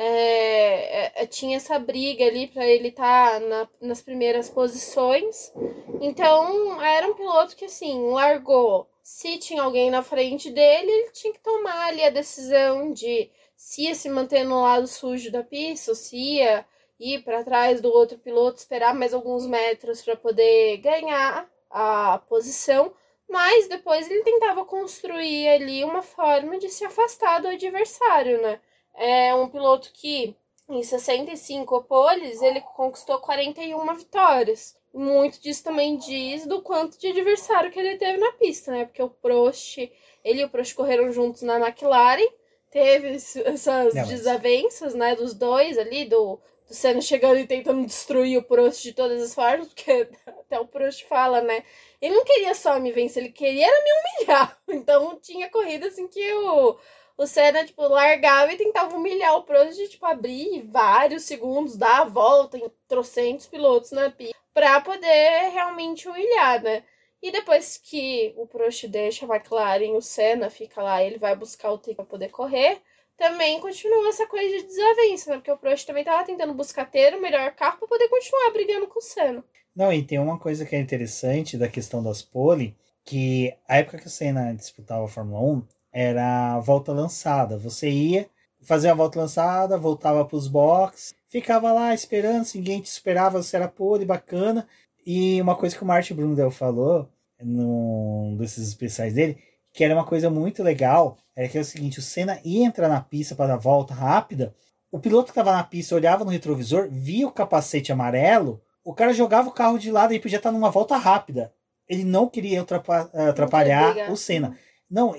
Tinha essa briga ali para ele estar nas primeiras posições. Então, era um piloto que, assim, largou. Se tinha alguém na frente dele, ele tinha que tomar ali a decisão de se ia se manter no lado sujo da pista, ou se ia ir para trás do outro piloto, esperar mais alguns metros para poder ganhar a posição. Mas depois ele tentava construir ali uma forma de se afastar do adversário, né? É um piloto que, em 65 poles, ele conquistou 41 vitórias. Muito disso também diz do quanto de adversário que ele teve na pista, né? Porque ele e o Prost correram juntos na McLaren, teve essas desavenças, né, dos dois ali, do Senna chegando e tentando destruir o Prost de todas as formas, porque até o Prost fala, né? Ele não queria só me vencer, ele queria era me humilhar. Então tinha corrida assim que o Senna, tipo, largava e tentava humilhar o Prost de, tipo, abrir vários segundos, dar a volta em trocentos pilotos na pista pra poder realmente humilhar, né? E depois que o Prost deixa a McLaren, o Senna fica lá, ele vai buscar o tempo pra poder correr, também continua essa coisa de desavença, né? Porque o Prost também tava tentando buscar ter o melhor carro pra poder continuar brigando com o Senna. Não, e tem uma coisa que é interessante da questão das pole, que a época que o Senna disputava a Fórmula 1 era a volta lançada. Você ia fazer a volta lançada, voltava para os boxes, ficava lá esperando, se ninguém te esperava, você era pole, bacana. E uma coisa que o Martin Brundle falou num desses especiais dele, que era uma coisa muito legal, era que é o seguinte, o Senna ia entrar na pista para dar volta rápida, o piloto que estava na pista olhava no retrovisor, via o capacete amarelo, o cara jogava o carro de lado e podia estar numa volta rápida. Ele não queria atrapalhar o Senna. Não,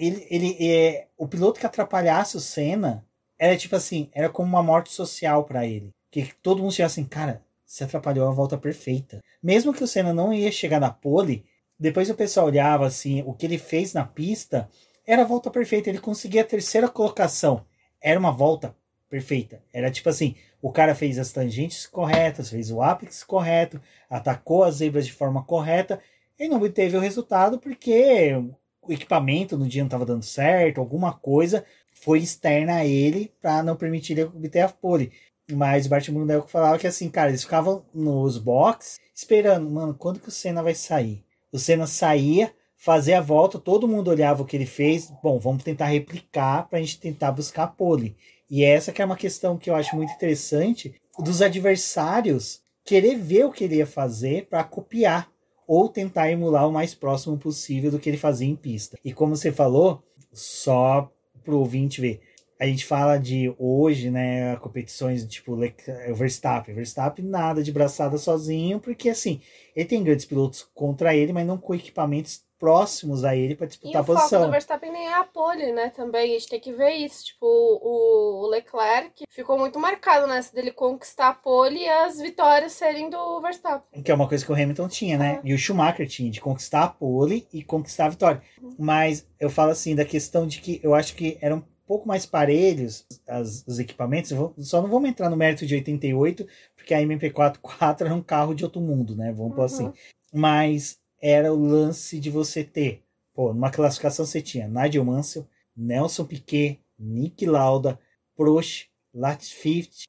o piloto que atrapalhasse o Senna era tipo assim, era como uma morte social para ele. Que todo mundo chegava assim, cara, você atrapalhou a volta perfeita. Mesmo que o Senna não ia chegar na pole, depois o pessoal olhava assim, o que ele fez na pista era a volta perfeita. Ele conseguia a terceira colocação. Era uma volta perfeita. Era tipo assim, o cara fez as tangentes corretas, fez o apex correto, atacou as zebras de forma correta e não obteve o resultado porque o equipamento no dia não estava dando certo, alguma coisa foi externa a ele para não permitir ele obter a pole. Mas o Bart Brundle falava que assim, cara, eles ficavam nos boxes esperando, mano, quando que o Senna vai sair? O Senna saía, fazia a volta, todo mundo olhava o que ele fez, bom, vamos tentar replicar para a gente tentar buscar a pole. E essa que é uma questão que eu acho muito interessante, dos adversários querer ver o que ele ia fazer para copiar ou tentar emular o mais próximo possível do que ele fazia em pista. E como você falou, só para o ouvinte ver, a gente fala de hoje, né, competições tipo o Verstappen. Verstappen nada de braçada sozinho, porque assim, ele tem grandes pilotos contra ele, mas não com equipamentos próximos a ele para disputar a posição. E o foco do Verstappen nem é a pole, né, também, a gente tem que ver isso, tipo, o Leclerc ficou muito marcado nessa dele conquistar a pole e as vitórias serem do Verstappen. Que é uma coisa que o Hamilton tinha, né, e o Schumacher tinha, de conquistar a pole e conquistar a vitória. Mas eu falo assim, da questão de que eu acho que eram pouco mais parelhos os equipamentos, só não vamos entrar no mérito de 88, porque a MP4 era um carro de outro mundo, né, vamos pôr assim. Mas era o lance de você ter, numa classificação você tinha Nigel Mansell, Nelson Piquet, Niki Lauda, Prost, Latifi,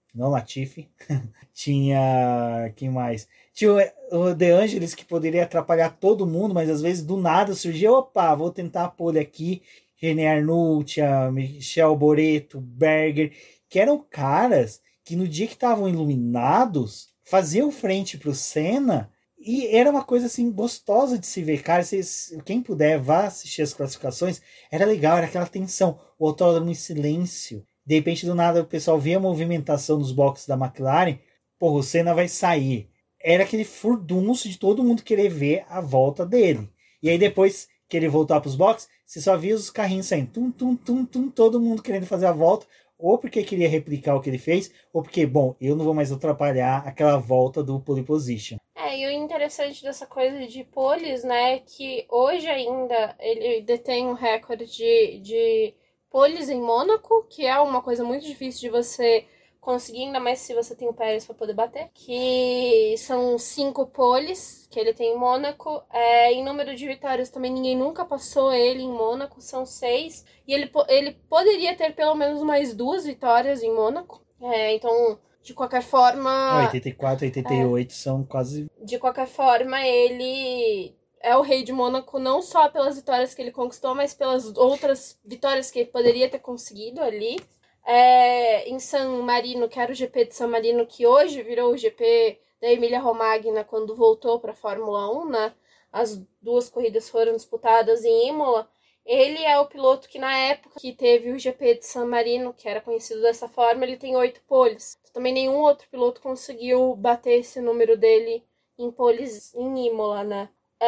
tinha, quem mais? Tinha o De Angelis, que poderia atrapalhar todo mundo, mas às vezes do nada surgia, opa, vou tentar a pole aqui, René Arnoult, Michel Boreto, Berger, que eram caras que no dia que estavam iluminados, faziam frente pro Senna, e era uma coisa assim gostosa de se ver, cara. Quem puder, vá assistir as classificações, era legal, era aquela tensão, o autódromo em silêncio. De repente, do nada, o pessoal via a movimentação nos boxes da McLaren, o Senna vai sair. Era aquele furdunço de todo mundo querer ver a volta dele. E aí depois que ele voltar para os boxes, você só via os carrinhos saindo, todo mundo querendo fazer a volta, ou porque queria replicar o que ele fez, ou porque, bom, eu não vou mais atrapalhar aquela volta do pole position. E o interessante dessa coisa de poles, né, é que hoje ainda ele detém um recorde de poles em Mônaco, que é uma coisa muito difícil de você conseguir, ainda mais se você tem o Pérez para poder bater, que são 5 poles que ele tem em Mônaco. Em número de vitórias também ninguém nunca passou ele em Mônaco, são 6. E ele poderia ter pelo menos mais 2 vitórias em Mônaco. Então, de qualquer forma... 84, 88 são quase... De qualquer forma, ele é o rei de Mônaco não só pelas vitórias que ele conquistou, mas pelas outras vitórias que ele poderia ter conseguido ali. Em San Marino, que era o GP de San Marino, que hoje virou o GP da Emília-Romagna quando voltou para a Fórmula 1, né? As 2 corridas foram disputadas em Imola. Ele é o piloto que na época que teve o GP de San Marino, que era conhecido dessa forma, ele tem 8 poles. Também nenhum outro piloto conseguiu bater esse número dele em poles em Imola, né?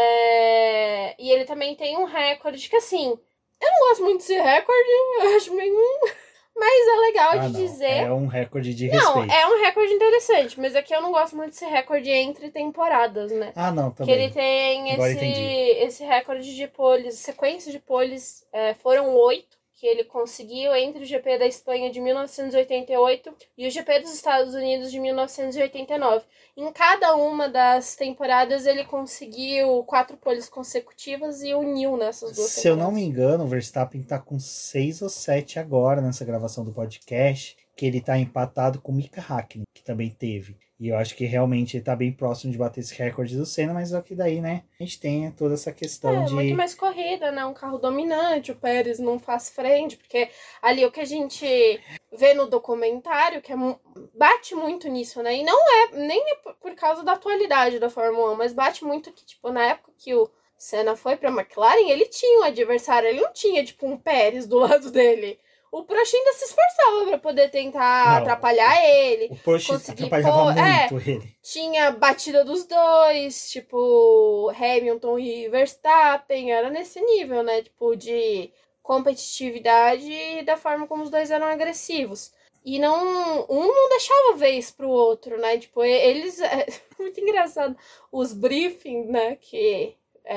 E ele também tem um recorde que, assim, eu não gosto muito desse recorde, eu acho meio... Mas é legal de dizer... É um recorde de respeito. Não, é um recorde interessante, mas aqui eu não gosto muito desse recorde entre temporadas, né? Não, também. Que ele tem esse recorde de poles, sequência de poles, foram 8 que ele conseguiu entre o GP da Espanha de 1988 e o GP dos Estados Unidos de 1989. Em cada uma das temporadas ele conseguiu 4 poles consecutivas e uniu nessas 2 temporadas. Se eu não me engano, o Verstappen tá com 6 ou 7 agora nessa gravação do podcast, que ele tá empatado com o Mika Häkkinen, que também teve. E eu acho que realmente ele tá bem próximo de bater esse recorde do Senna, mas só que daí, né, a gente tem toda essa questão de... muito mais corrida, né, um carro dominante, o Pérez não faz frente, porque ali o que a gente vê no documentário, que bate muito nisso, né, e não nem por causa da atualidade da Fórmula 1, mas bate muito que, tipo, na época que o Senna foi pra McLaren, ele tinha um adversário, ele não tinha, tipo, um Pérez do lado dele. O Prost ainda se esforçava pra poder tentar atrapalhar ele. O Prost atrapalhava muito ele. Tinha batida dos dois, tipo, Hamilton e Verstappen, era nesse nível, né? Tipo, de competitividade e da forma como os dois eram agressivos. E um não deixava vez pro outro, né? Tipo, eles... muito engraçado. Os briefings, né? Que...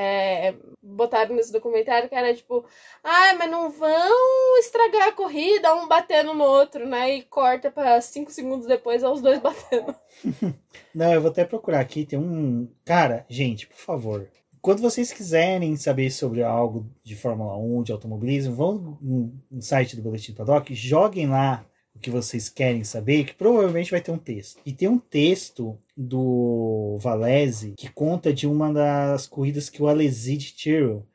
botaram nesse documentário que era tipo, mas não vão estragar a corrida, um batendo no outro, né? E corta pra 5 segundos depois os dois batendo. Não, eu vou até procurar aqui, tem um... Cara, gente, por favor, quando vocês quiserem saber sobre algo de Fórmula 1, de automobilismo, vão no site do Boletim do Paddock, joguem lá o que vocês querem saber, que provavelmente vai ter um texto. E tem um texto do Valese que conta de uma das corridas que o Alesi de Tyrrell,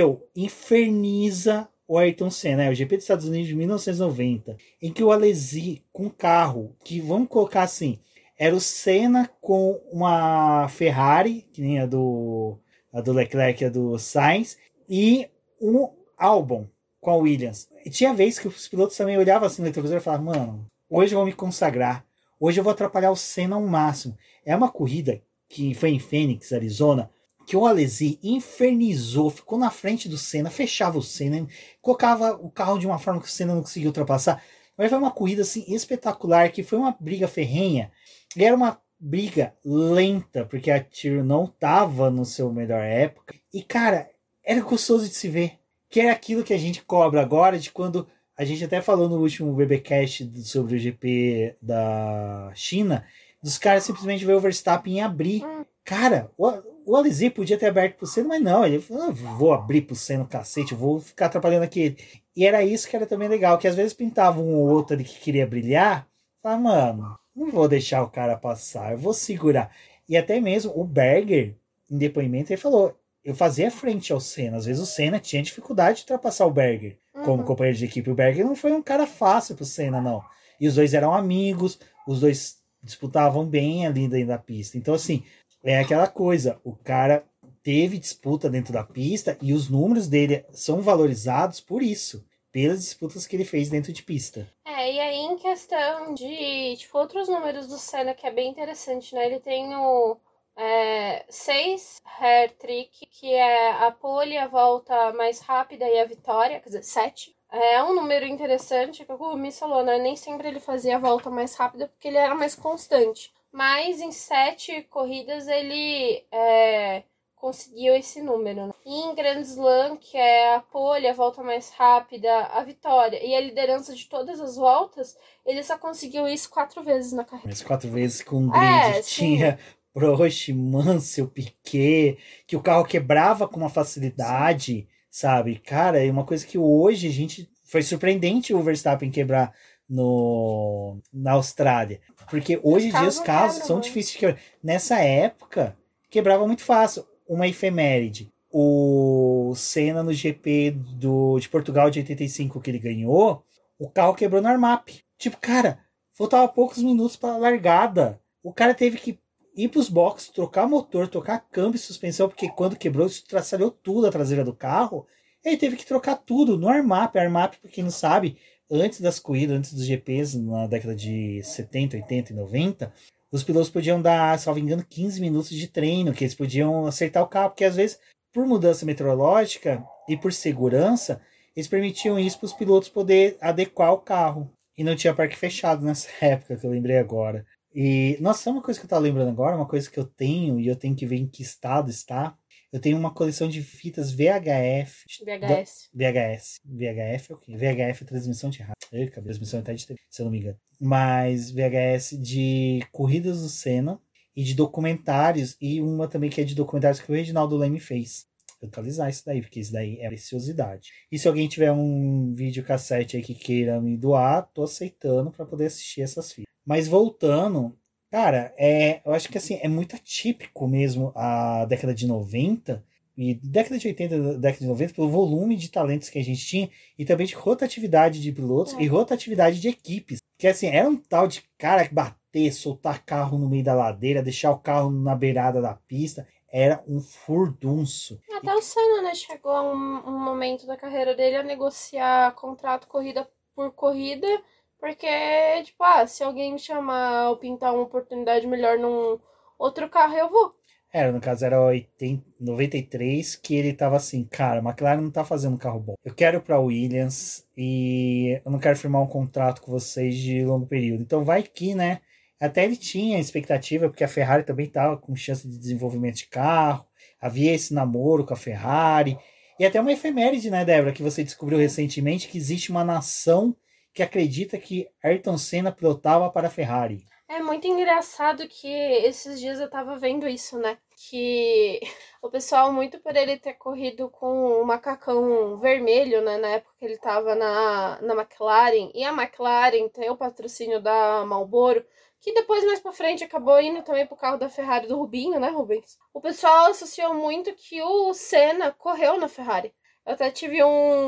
inferniza o Ayrton Senna, o GP dos Estados Unidos de 1990, em que o Alesi, com um carro, que vamos colocar assim, era o Senna com uma Ferrari, que nem a do Leclerc e a do Sainz, e um Albon com a Williams. E tinha vez que os pilotos também olhavam assim no retrovisor e falavam, mano, hoje eu vou me consagrar, hoje eu vou atrapalhar o Senna ao máximo. É uma corrida que foi em Phoenix, Arizona, que o Alesi infernizou, ficou na frente do Senna, fechava o Senna, colocava o carro de uma forma que o Senna não conseguia ultrapassar. Mas foi uma corrida assim espetacular, que foi uma briga ferrenha, e era uma briga lenta, porque a Tyrrell não estava no seu melhor época. E cara, era gostoso de se ver. Que é aquilo que a gente cobra agora, de quando a gente até falou no último BBcast sobre o GP da China, dos caras simplesmente ver o Verstappen abrir. Cara, o Alesi podia ter aberto pro Senna, mas não, ele falou, vou abrir pro Senna, cacete, vou ficar atrapalhando aqui. E era isso que era também legal, que às vezes pintava um ou outro ali que queria brilhar, falava, mano, não vou deixar o cara passar, eu vou segurar. E até mesmo o Berger, em depoimento, ele falou, eu fazia frente ao Senna. Às vezes o Senna tinha dificuldade de ultrapassar o Berger como companheiro de equipe. O Berger não foi um cara fácil pro Senna, não. E os dois eram amigos, os dois disputavam bem ali dentro da pista. Então, assim, é aquela coisa, o cara teve disputa dentro da pista e os números dele são valorizados por isso, pelas disputas que ele fez dentro de pista. E aí em questão de, tipo, outros números do Senna, que é bem interessante, né? Ele tem o 6 hair trick, que é a pole, a volta mais rápida e a vitória, quer dizer, 7. É um número interessante, que o Miss falou, né? Nem sempre ele fazia a volta mais rápida, porque ele era mais constante. Mas em 7 corridas ele conseguiu esse número. Né? E em Grand Slam, que é a pole, a volta mais rápida, a vitória e a liderança de todas as voltas, ele só conseguiu isso 4 vezes na carreira. Mas 4 vezes com o grid tinha Prost, Mansell, Piquet, que o carro quebrava com uma facilidade, sabe? Cara, é uma coisa que hoje a gente... Foi surpreendente o Verstappen quebrar na Austrália. Porque hoje em dia os carros são difíceis de quebrar. Nessa época, quebrava muito fácil. Uma efeméride. O Senna no GP de Portugal de 85 que ele ganhou, o carro quebrou no armap. Tipo, cara, faltava poucos minutos para a largada. O cara teve que ir para os boxes, trocar motor, trocar câmbio e suspensão, porque quando quebrou, isso traçalhou tudo a traseira do carro. Ele teve que trocar tudo no armap. Armap, pra quem não sabe, antes das corridas, antes dos GPs, na década de 70, 80 e 90, os pilotos podiam dar, salvo engano, 15 minutos de treino, que eles podiam acertar o carro, porque às vezes, por mudança meteorológica e por segurança, eles permitiam isso para os pilotos poder adequar o carro. E não tinha parque fechado nessa época, que eu lembrei agora. E, nossa, uma coisa que eu tava lembrando agora, uma coisa que eu tenho, e eu tenho que ver em que estado está. Eu tenho uma coleção de fitas VHF. VHF é o quê? VHF é transmissão de rádio. Transmissão até de TV, se eu não me engano. Mas VHS de corridas do Senna e de documentários. E uma também que é de documentários que o Reginaldo Leme fez. Eu atualizar isso daí, porque isso daí é preciosidade. E se alguém tiver um videocassete aí que queira me doar, tô aceitando para poder assistir essas fitas. Mas voltando... Cara, eu acho que assim, é muito atípico mesmo a década de 90 e década de 80, década de 90 pelo volume de talentos que a gente tinha e também de rotatividade de pilotos e rotatividade de equipes. Que assim, era um tal de cara bater, soltar carro no meio da ladeira, deixar o carro na beirada da pista. Era um furdunço. Até o Senna, né? Chegou a um momento da carreira dele a negociar contrato corrida por corrida. Porque, tipo, se alguém me chamar ou pintar uma oportunidade melhor num outro carro, eu vou. No caso era 93 que ele tava assim, cara, a McLaren não tá fazendo um carro bom. Eu quero ir pra Williams e eu não quero firmar um contrato com vocês de longo período. Então vai que, né? Até ele tinha expectativa, porque a Ferrari também tava com chance de desenvolvimento de carro. Havia esse namoro com a Ferrari. E até uma efeméride, né, Débora, que você descobriu recentemente que existe uma nação que acredita que Ayrton Senna pilotava para a Ferrari. É muito engraçado que esses dias eu tava vendo isso, né? Que o pessoal, muito por ele ter corrido com o macacão vermelho, né? Na época que ele tava na McLaren. E a McLaren tem o patrocínio da Marlboro, que depois, mais pra frente, acabou indo também pro carro da Ferrari do Rubinho, né, Rubens? O pessoal associou muito que o Senna correu na Ferrari. Eu até tive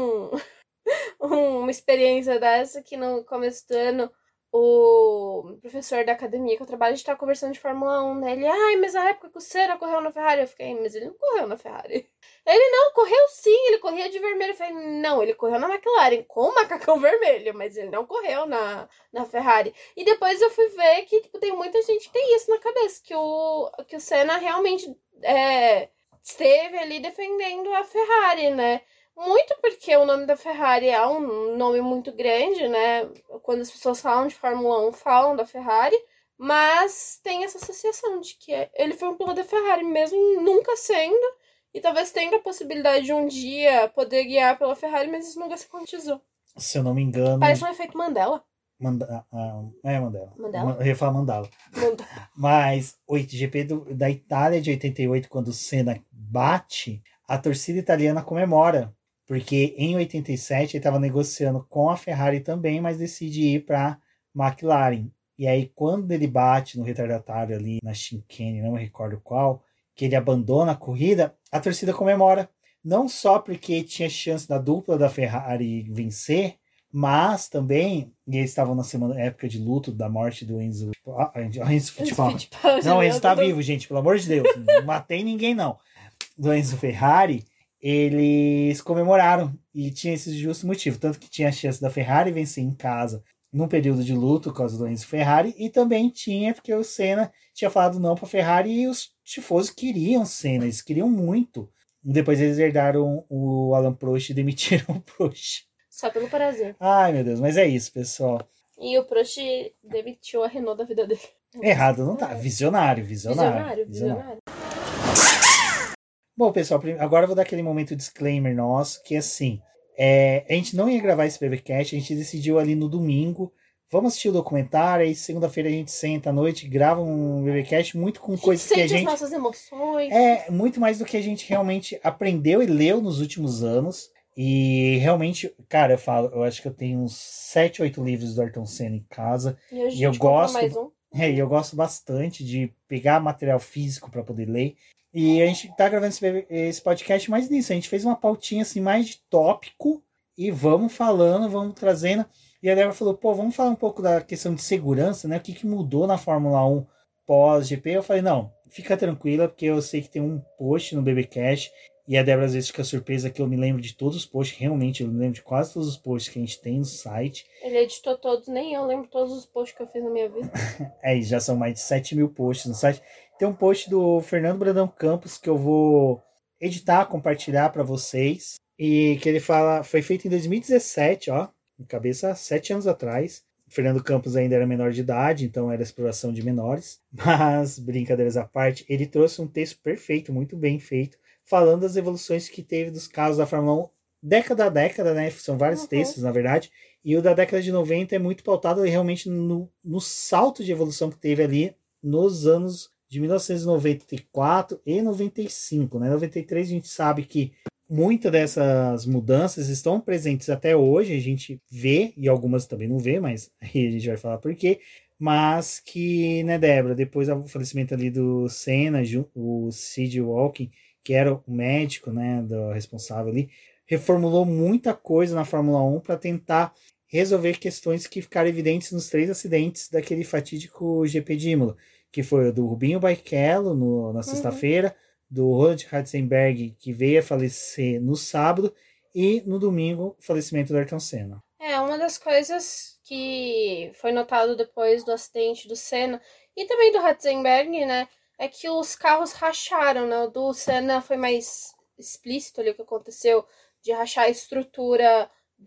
uma experiência dessa que no começo do ano o professor da academia que eu trabalho, a gente tava conversando de Fórmula 1, né? Ele, mas a época que o Senna correu na Ferrari, eu fiquei, mas ele não correu na Ferrari. Ele não, correu sim, ele corria de vermelho. Eu falei, não, ele correu na McLaren com o macacão vermelho, mas ele não correu na Ferrari. E depois eu fui ver que, tipo, tem muita gente que tem isso na cabeça, que o Senna realmente esteve ali defendendo a Ferrari, né? Muito porque o nome da Ferrari é um nome muito grande, né? Quando as pessoas falam de Fórmula 1, falam da Ferrari. Mas tem essa associação de que ele foi um piloto da Ferrari, mesmo nunca sendo. E talvez tendo a possibilidade de um dia poder guiar pela Ferrari, mas isso nunca se concretizou. Se eu não me engano... Parece um efeito Mandela. Mandela. Mandela? Eu ia falar Mandala. Mas o GP da Itália de 88, quando o Senna bate, a torcida italiana comemora. Porque em 87 ele estava negociando com a Ferrari também, mas decide ir para McLaren. E aí quando ele bate no retardatário ali na chicane, não me recordo qual, que ele abandona a corrida, a torcida comemora. Não só porque tinha chance da dupla da Ferrari vencer, mas também, e eles estavam na época de luto da morte do Enzo Fittipaldi. Não, o Enzo tá vivo, gente, pelo amor de Deus. Não matei ninguém, não. Do Enzo Ferrari, eles comemoraram e tinha esse justo motivo, tanto que tinha a chance da Ferrari vencer em casa num período de luto por causa do Enzo Ferrari, e também tinha porque o Senna tinha falado não para a Ferrari e os tifosos queriam Senna, eles queriam muito. Depois eles herdaram o Alain Prost e demitiram o Prost. Só pelo prazer. Ai, meu Deus, mas é isso, pessoal. E o Prost demitiu a Renault da vida dele. Errado não tá, visionário. Bom, pessoal, agora eu vou dar aquele momento disclaimer nosso, que assim, a gente não ia gravar esse BBcast, a gente decidiu ali no domingo, vamos assistir o documentário, aí segunda-feira a gente senta à noite, grava um BBcast muito com coisas que a Sente as gente... nossas emoções. Muito mais do que a gente realmente aprendeu e leu nos últimos anos. E realmente, cara, eu acho que eu tenho uns 7, 8 livros do Ayrton Senna em casa. E a E eu gente compra gosto, mais um. e eu gosto bastante de pegar material físico para poder ler. E a gente tá gravando esse podcast mais nisso. A gente fez uma pautinha assim mais de tópico e vamos falando, vamos trazendo. E a Débora falou, pô, vamos falar um pouco da questão de segurança, né? O que mudou na Fórmula 1 pós-GP? Eu falei, não, fica tranquila, porque eu sei que tem um post no BBcast. E a Débora às vezes fica surpresa que eu me lembro de todos os posts. Realmente, eu me lembro de quase todos os posts que a gente tem no site. Ele editou todos, nem eu lembro todos os posts que eu fiz na minha vida. E já são mais de 7 mil posts no site. Tem um post do Fernando Brandão Campos que eu vou editar, compartilhar para vocês. E que ele fala, foi feito em 2017, ó, em cabeça, 7 anos atrás. O Fernando Campos ainda era menor de idade, então era exploração de menores. Mas, brincadeiras à parte, ele trouxe um texto perfeito, muito bem feito, falando das evoluções que teve dos carros da Fórmula 1 década a década, né? São vários textos, na verdade. E o da década de 90 é muito pautado realmente no salto de evolução que teve ali nos anos de 1994 e 95, né? 93 a gente sabe que muitas dessas mudanças estão presentes até hoje, a gente vê, e algumas também não vê, mas aí a gente vai falar por quê. Mas que, né, Débora, depois do falecimento ali do Senna, o Sid Walking, que era o médico, né, do responsável ali, reformulou muita coisa na Fórmula 1 para tentar resolver questões que ficaram evidentes nos 3 acidentes daquele fatídico GP de Imola, que foi o do Rubinho Barrichello na sexta-feira, do Ronald Ratzenberger, que veio a falecer no sábado, e no domingo, o falecimento do Ayrton Senna. Uma das coisas que foi notado depois do acidente do Senna, e também do Ratzenberger, né, é que os carros racharam, né? O do Senna foi mais explícito ali o que aconteceu, de rachar a estrutura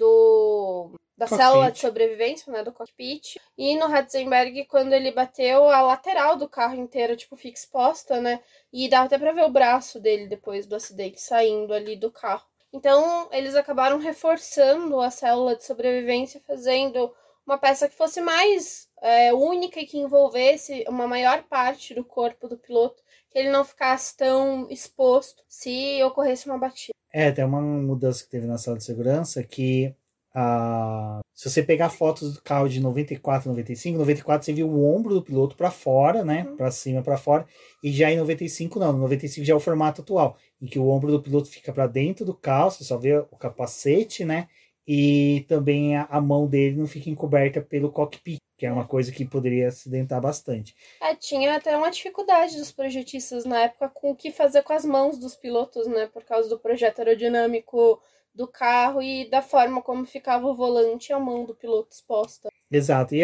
da célula de sobrevivência, né, do cockpit. E no Ratzenberger, quando ele bateu, a lateral do carro inteiro, tipo, fica exposta, né? E dava até pra ver o braço dele depois do acidente saindo ali do carro. Então, eles acabaram reforçando a célula de sobrevivência, fazendo uma peça que fosse mais única e que envolvesse uma maior parte do corpo do piloto, que ele não ficasse tão exposto se ocorresse uma batida. Tem uma mudança que teve na sala de segurança que se você pegar fotos do carro de 94, 95, 94 você viu o ombro do piloto para fora, né? Para cima, para fora. E já em 95 não, no 95 já é o formato atual, em que o ombro do piloto fica para dentro do carro, você só vê o capacete, né? E também a mão dele não fica encoberta pelo cockpit, que é uma coisa que poderia acidentar bastante. Tinha até uma dificuldade dos projetistas na época com o que fazer com as mãos dos pilotos, né? Por causa do projeto aerodinâmico do carro e da forma como ficava o volante e a mão do piloto exposta. Exato. E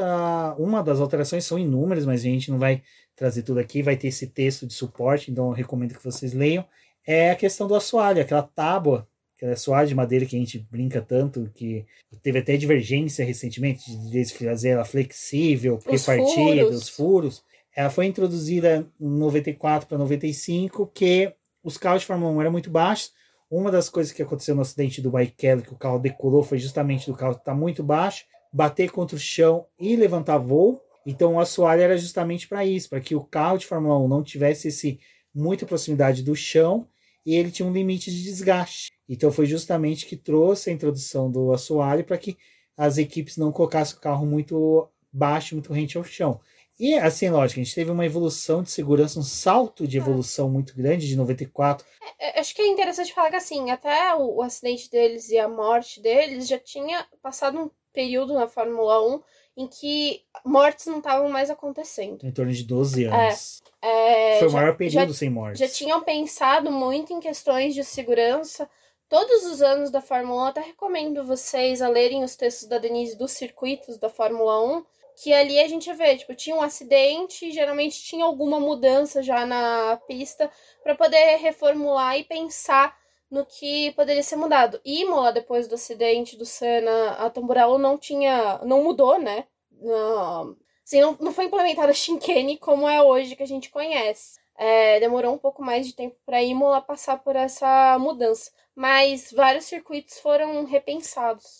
uma das alterações são inúmeras, mas a gente não vai trazer tudo aqui, vai ter esse texto de suporte, então eu recomendo que vocês leiam. É a questão do assoalho, aquela tábua, aquela assoalho de madeira que a gente brinca tanto, que teve até divergência recentemente, de fazer ela flexível, repartida, os furos. Ela foi introduzida em 94 para 95, que os carros de Fórmula 1 eram muito baixos. Uma das coisas que aconteceu no acidente do Barrichello, que o carro decolou, foi justamente do carro estar muito baixo, bater contra o chão e levantar voo. Então o assoalho era justamente para isso, para que o carro de Fórmula 1 não tivesse muita proximidade do chão e ele tinha um limite de desgaste. Então foi justamente que trouxe a introdução do assoalho para que as equipes não colocassem o carro muito baixo, muito rente ao chão. E assim, lógico, a gente teve uma evolução de segurança, um salto de evolução muito grande de 94. Acho que é interessante falar que assim, até o acidente deles e a morte deles já tinha passado um período na Fórmula 1 em que mortes não estavam mais acontecendo. Em torno de 12 anos. Foi o maior período sem mortes. Já tinham pensado muito em questões de segurança. Todos os anos da Fórmula 1, até recomendo vocês a lerem os textos da Denise dos circuitos da Fórmula 1, que ali a gente vê, tinha um acidente, geralmente tinha alguma mudança já na pista para poder reformular e pensar no que poderia ser mudado. Imola, depois do acidente do Senna, a Tamburello não mudou, né? Não foi implementada a chicane como é hoje que a gente conhece. demorou um pouco mais de tempo para a Imola passar por essa mudança. Mas vários circuitos foram repensados.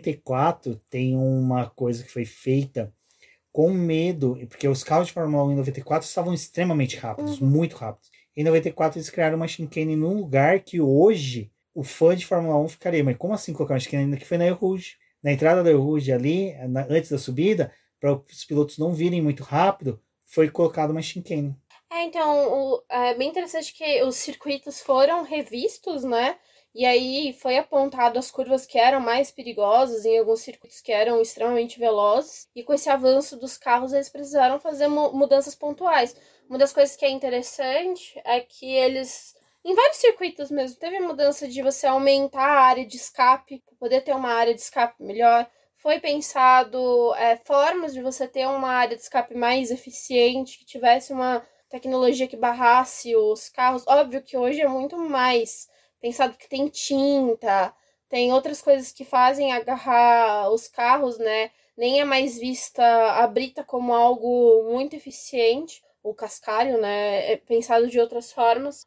94 tem uma coisa que foi feita com medo, porque os carros de Fórmula 1 em 94 estavam extremamente rápidos, muito rápidos. Em 94 eles criaram uma chicane num lugar que hoje o fã de Fórmula 1 ficaria, mas como assim colocar uma chicane? Que foi na El Rouge. Na entrada da El Rouge ali, antes da subida, para os pilotos não virem muito rápido, foi colocada uma chicane. Então, é bem interessante que os circuitos foram revistos, né? E aí foi apontado as curvas que eram mais perigosas, em alguns circuitos que eram extremamente velozes. E com esse avanço dos carros, eles precisaram fazer mudanças pontuais. Uma das coisas que é interessante é que eles, em vários circuitos mesmo, teve a mudança de você aumentar a área de escape, para poder ter uma área de escape melhor. Foi pensado formas de você ter uma área de escape mais eficiente, que tivesse uma tecnologia que barrasse os carros. Óbvio que hoje é muito mais pensado que tem tinta, tem outras coisas que fazem agarrar os carros, né? Nem é mais vista a brita como algo muito eficiente, o cascalho, né? É pensado de outras formas.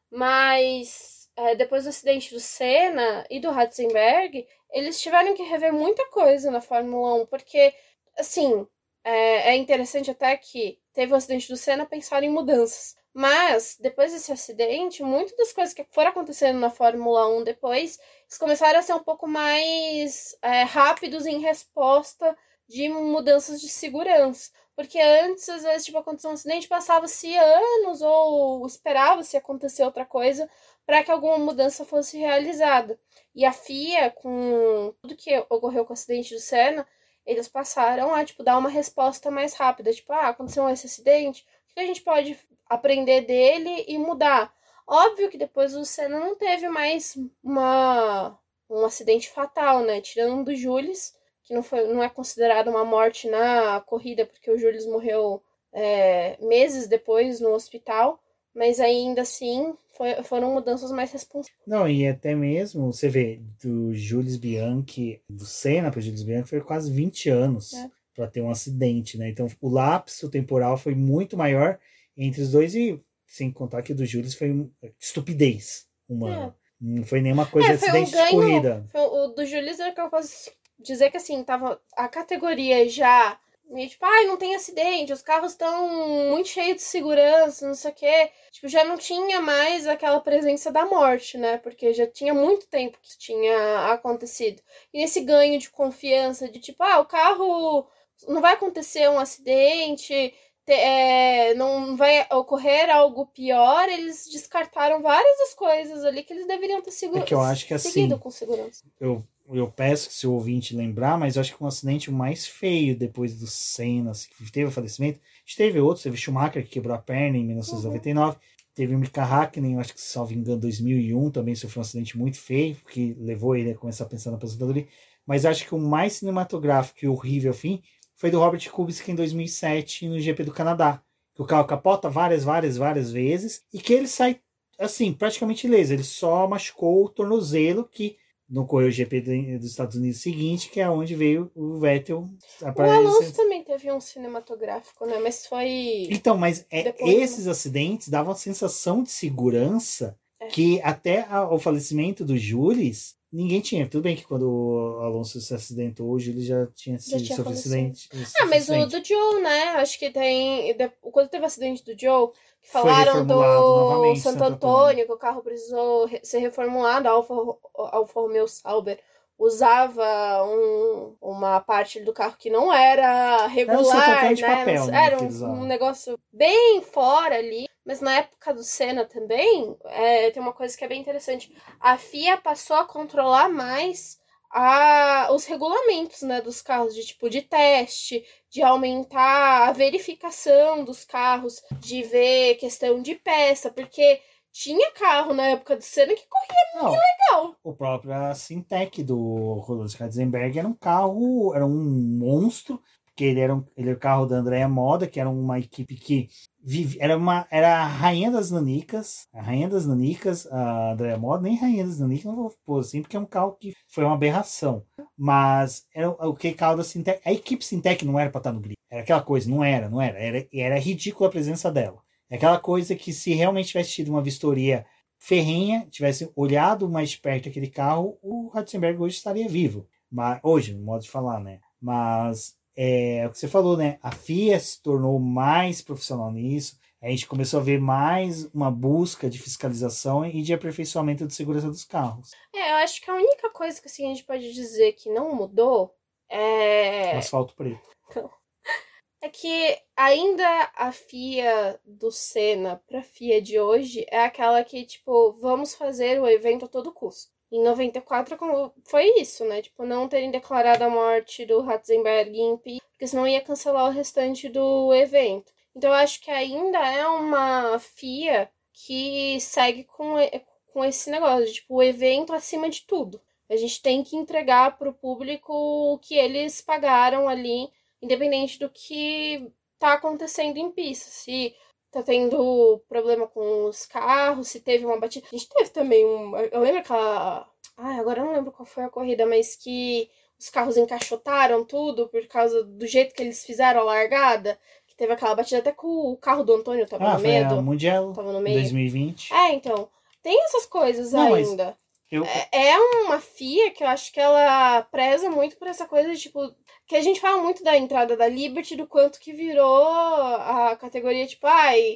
Mas depois do acidente do Senna e do Ratzenberg, eles tiveram que rever muita coisa na Fórmula 1, porque, assim, é interessante até que teve o acidente do Senna, pensaram em mudanças. Mas, depois desse acidente, muitas das coisas que foram acontecendo na Fórmula 1 depois, eles começaram a ser um pouco mais rápidos em resposta de mudanças de segurança. Porque antes, às vezes, acontecia um acidente, passava-se anos ou esperava-se acontecer outra coisa para que alguma mudança fosse realizada. E a FIA, com tudo que ocorreu com o acidente do Senna, eles passaram a dar uma resposta mais rápida. Aconteceu esse acidente, o que a gente pode aprender dele e mudar? Óbvio que depois o Senna não teve mais um acidente fatal, né? Tirando do Jules, que não é considerado uma morte na corrida, porque o Jules morreu meses depois no hospital, mas ainda assim foram mudanças mais responsáveis. Não, e até mesmo, você vê, do Jules Bianchi, do Senna para o Jules Bianchi, foi quase 20 anos para ter um acidente, né? Então, o lapso temporal foi muito maior entre os dois, e sem contar que o do Jules foi estupidez humana. Não foi nenhuma coisa de acidente de corrida. O do Jules é que eu posso dizer que, assim, tava a categoria já meio não tem acidente, os carros estão muito cheios de segurança, não sei o quê. Já não tinha mais aquela presença da morte, né? Porque já tinha muito tempo que isso tinha acontecido. E nesse ganho de confiança, de o carro não vai acontecer um acidente, não vai ocorrer algo pior, eles descartaram várias das coisas ali que eles deveriam ter seguido com segurança. Eu peço que se o ouvinte lembrar, mas eu acho que um acidente mais feio depois do Senna, que teve o falecimento, a gente teve outros, teve Schumacher que quebrou a perna em 1999, teve o Mika Hakkinen, acho que, salvo engano, 2001, também sofreu um acidente muito feio, que levou ele a começar a pensar na aposentadoria, mas acho que o mais cinematográfico e horrível, fim, foi do Robert Kubica em 2007 no GP do Canadá, que o carro capota várias vezes, e que ele sai, assim, praticamente ileso, ele só machucou o tornozelo, que não correu o GP dos Estados Unidos seguinte, que é onde veio o Vettel. O Alonso também teve um cinematográfico, né? Mas foi... Então, mas esses acidentes davam a sensação de segurança que até o falecimento do Jules, ninguém tinha. Tudo bem que quando o Alonso se acidentou, o Jules já tinha sofrido acidente. Mas o do Joe, né? Acho que tem... Quando teve o acidente do Joe, que falaram do Santo Antônio, que o carro precisou ser reformulado, a Alfa Romeo Sauber usava uma parte do carro que não era regular, era de papel, né? Era um negócio bem fora ali. Mas na época do Senna também, tem uma coisa que é bem interessante. A FIA passou a controlar mais os regulamentos, né, dos carros, de teste, de aumentar a verificação dos carros, de ver questão de peça, porque tinha carro na época do Senna que corria muito legal. O próprio Sintec do Roland Ratzenberg era um carro, era um monstro, porque ele era o carro da Andrea Moda, que era uma equipe que era a rainha das nanicas, a Andrea Moda, nem rainha das nanicas, não vou pôr assim, porque é um carro que foi uma aberração, mas era o que carro da Sintec, a equipe Sintec não era para estar no grid, era aquela coisa, não era ridícula a presença dela, É aquela coisa que se realmente tivesse tido uma vistoria ferrenha, tivesse olhado mais de perto aquele carro, o Ratzenberger hoje estaria vivo. Mas, hoje, no modo de falar, né? Mas é o que você falou, né? A FIA se tornou mais profissional nisso. A gente começou a ver mais uma busca de fiscalização e de aperfeiçoamento de segurança dos carros. Eu acho que a única coisa que assim, a gente pode dizer que não mudou é... O asfalto preto. É que ainda a FIA do Senna pra FIA de hoje é aquela que, tipo, vamos fazer o evento a todo custo. Em 94 foi isso, né? Tipo, não terem declarado a morte do Ratzenberger em Pista, porque senão ia cancelar o restante do evento. Então eu acho que ainda é uma FIA que segue com esse negócio, tipo, o evento acima de tudo. A gente tem que entregar pro público o que eles pagaram ali, independente do que tá acontecendo em pista. Se tá tendo problema com os carros, se teve uma batida. A gente teve também eu lembro aquela... agora eu não lembro qual foi a corrida, mas que os carros encaixotaram tudo por causa do jeito que eles fizeram a largada. Que teve aquela batida até que o carro do Antônio tava no meio. Foi a Mundial, tava no meio. 2020. Então. Tem essas coisas não, ainda. É uma FIA que eu acho que ela preza muito por essa coisa de, tipo... Que a gente fala muito da entrada da Liberty, do quanto que virou a categoria, tipo,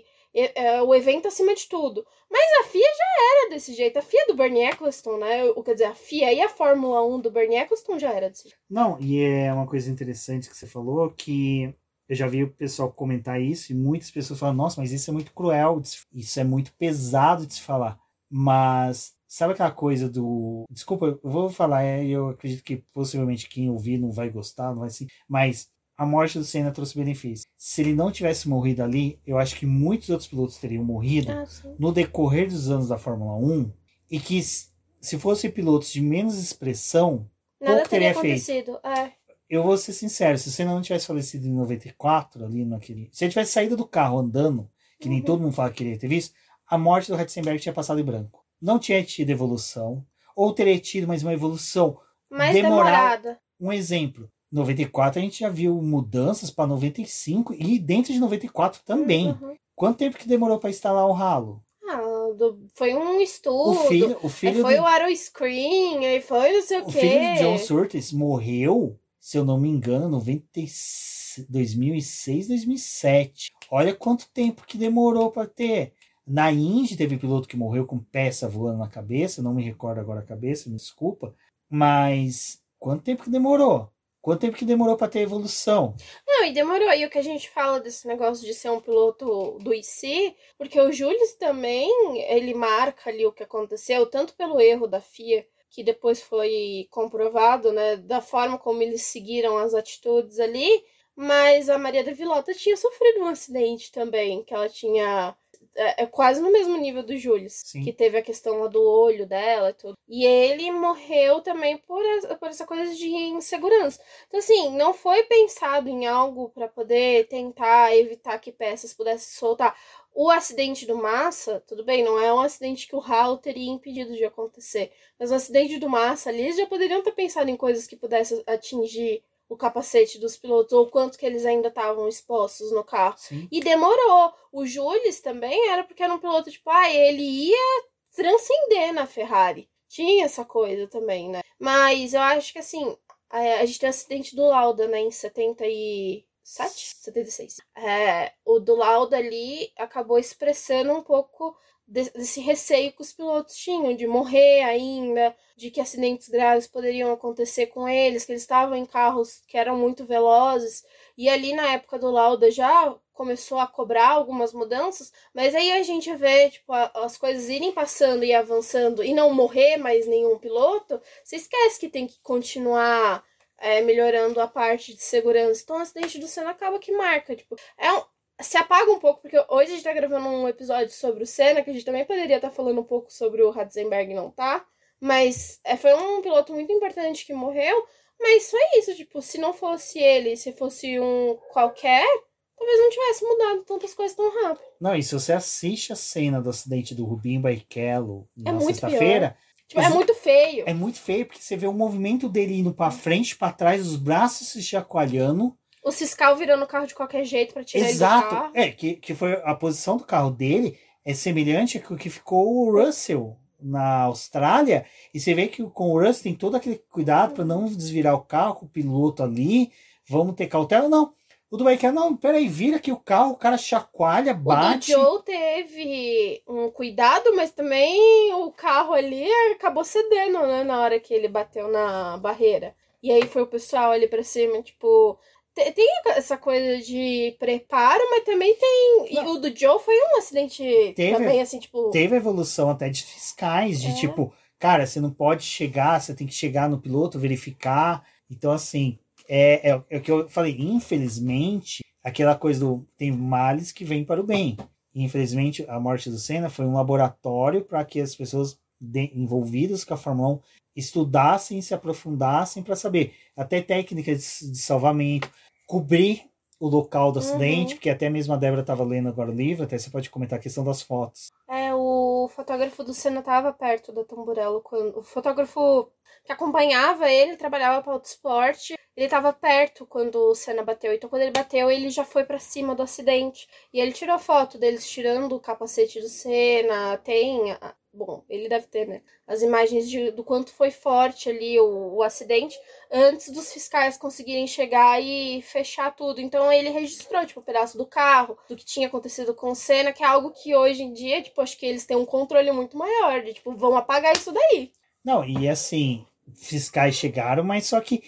o evento acima de tudo. Mas a FIA já era desse jeito. A FIA do Bernie Ecclestone, né? Quer dizer, a FIA e a Fórmula 1 do Bernie Ecclestone já era desse jeito. Não, e é uma coisa interessante que você falou, que eu já vi o pessoal comentar isso, e muitas pessoas falam, nossa, mas isso é muito cruel, isso é muito pesado de se falar. Mas... sabe aquela coisa do... Desculpa, eu vou falar, eu acredito que possivelmente quem ouvir não vai gostar, não vai assim, mas a morte do Senna trouxe benefício. Se ele não tivesse morrido ali, eu acho que muitos outros pilotos teriam morrido no decorrer dos anos da Fórmula 1, e que se fossem pilotos de menos expressão, nada teria acontecido. Eu vou ser sincero, se o Senna não tivesse falecido em 94, ali naquele... se ele tivesse saído do carro andando, que nem todo mundo fala que queria ter visto, a morte do Ratzenberger tinha passado em branco. Não tinha tido evolução, ou teria tido mais uma evolução mais demorada. Um exemplo, 94 a gente já viu mudanças para 95 e dentro de 94 também. Quanto tempo que demorou para instalar o ralo? Foi um estudo. O filho foi o aeroscreen, aí foi não sei o quê. O filho de John Surtees morreu, se eu não me engano, 2006, 2007. Olha quanto tempo que demorou para ter. Na Indy teve piloto que morreu com peça voando na cabeça, não me recordo agora a cabeça, me desculpa, mas quanto tempo que demorou? Quanto tempo que demorou para ter evolução? Não, e demorou. E o que a gente fala desse negócio de ser um piloto do IC, porque o Jules também, ele marca ali o que aconteceu, tanto pelo erro da FIA, que depois foi comprovado, né, da forma como eles seguiram as atitudes ali, mas a Maria da Vilota tinha sofrido um acidente também, que ela tinha... quase no mesmo nível do Jules, que teve a questão lá do olho dela e tudo. E ele morreu também por essa coisa de insegurança. Então, assim, não foi pensado em algo para poder tentar evitar que peças pudessem soltar. O acidente do Massa, tudo bem, não é um acidente que o ralo teria impedido de acontecer, mas o acidente do Massa ali, eles já poderiam ter pensado em coisas que pudessem atingir o capacete dos pilotos, ou quanto que eles ainda estavam expostos no carro. Sim. E demorou. O Jules também era porque era um piloto, tipo, ele ia transcender na Ferrari. Tinha essa coisa também, né? Mas eu acho que, assim, a gente tem o acidente do Lauda, né, em 76. O do Lauda ali acabou expressando um pouco desse receio que os pilotos tinham, de morrer ainda, de que acidentes graves poderiam acontecer com eles, que eles estavam em carros que eram muito velozes, e ali na época do Lauda já começou a cobrar algumas mudanças, mas aí a gente vê, tipo, as coisas irem passando e avançando e não morrer mais nenhum piloto, você esquece que tem que continuar melhorando a parte de segurança. Então o acidente do Senna acaba que marca, tipo, se apaga um pouco, porque hoje a gente tá gravando um episódio sobre o Senna, que a gente também poderia estar falando um pouco sobre o Ratzenberger, não tá? Mas foi um piloto muito importante que morreu, mas foi isso, tipo, se não fosse ele, se fosse um qualquer, talvez não tivesse mudado tantas coisas tão rápido. Não, e se você assiste a cena do acidente do Rubinho Barrichello na muito sexta-feira... Tipo, é muito feio. É muito feio, porque você vê o movimento dele indo pra frente, pra trás, os braços se chacoalhando, O fiscal virando o carro de qualquer jeito pra tirar Exato. ele do carro. Que foi a posição do carro dele é semelhante ao que ficou o Russell na Austrália. E você vê que com o Russell tem todo aquele cuidado para não desvirar o carro com o piloto ali. Vamos ter cautela. Não. O do Barrichello, não, peraí, vira aqui o carro, o cara chacoalha, bate. O do Joe teve um cuidado, mas também o carro ali acabou cedendo, né, na hora que ele bateu na barreira. E aí foi o pessoal ali pra cima, tipo... Tem essa coisa de preparo, mas também tem... Não. E o do Joe foi um acidente também, assim, tipo... Teve evolução até de fiscais, de tipo... Cara, você não pode chegar, você tem que chegar no piloto, verificar. Então, assim... É o que eu falei, infelizmente, aquela coisa do tem males que vêm para o bem. Infelizmente, a morte do Senna foi um laboratório para que as pessoas envolvidas com a Fórmula 1 estudassem e se aprofundassem para saber até técnicas de salvamento, cobrir o local do acidente, porque até mesmo a Débora estava lendo agora o livro, até você pode comentar a questão das fotos. O fotógrafo do Senna estava perto da Tamburello. O fotógrafo que acompanhava ele trabalhava para Autosport. Ele estava perto quando o Senna bateu. Então, quando ele bateu, ele já foi para cima do acidente. E ele tirou foto deles tirando o capacete do Senna. Tem... Bom, ele deve ter, né? As imagens do quanto foi forte ali o acidente antes dos fiscais conseguirem chegar e fechar tudo. Então ele registrou, tipo, um pedaço do carro, do que tinha acontecido com o Senna, que é algo que hoje em dia, tipo, acho que eles têm um controle muito maior, de, tipo, vão apagar isso daí. Não, e assim, fiscais chegaram, mas só que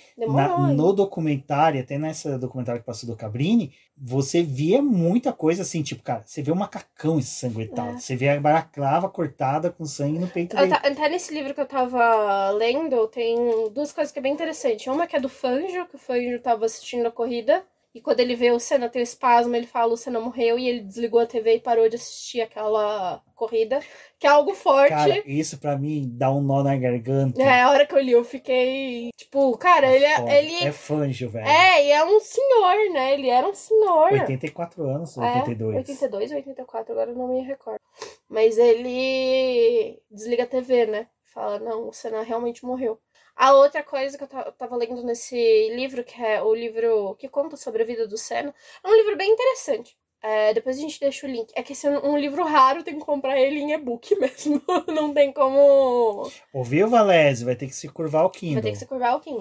no documentário, até nesse documentário que passou do Cabrini, você via muita coisa assim, tipo, cara, você vê um macacão ensanguentado, você vê a balaclava cortada com sangue no peito dele. Até nesse livro que eu tava lendo, tem duas coisas que é bem interessante. Uma que é do Fangio, que o Fangio tava assistindo a corrida, e quando ele vê o Senna ter o espasmo, ele fala, o Senna morreu, e ele desligou a TV e parou de assistir aquela corrida, que é algo forte. Cara, isso pra mim dá um nó na garganta. A hora que eu li, eu fiquei, tipo, cara, ele é Fangio, velho. E é um senhor, né? Ele era um senhor. 84 anos, 82. 82 ou 84, agora eu não me recordo. Mas ele desliga a TV, né? Fala, não, o Senna realmente morreu. A outra coisa que eu tava lendo nesse livro, que é o livro que conta sobre a vida do Senna, é um livro bem interessante. Depois a gente deixa o link. É que esse é um livro raro, tem que comprar ele em e-book mesmo. Não tem como... Ouviu, Valese? Vai ter que se curvar o Kindle. Vai ter que se curvar o Kindle.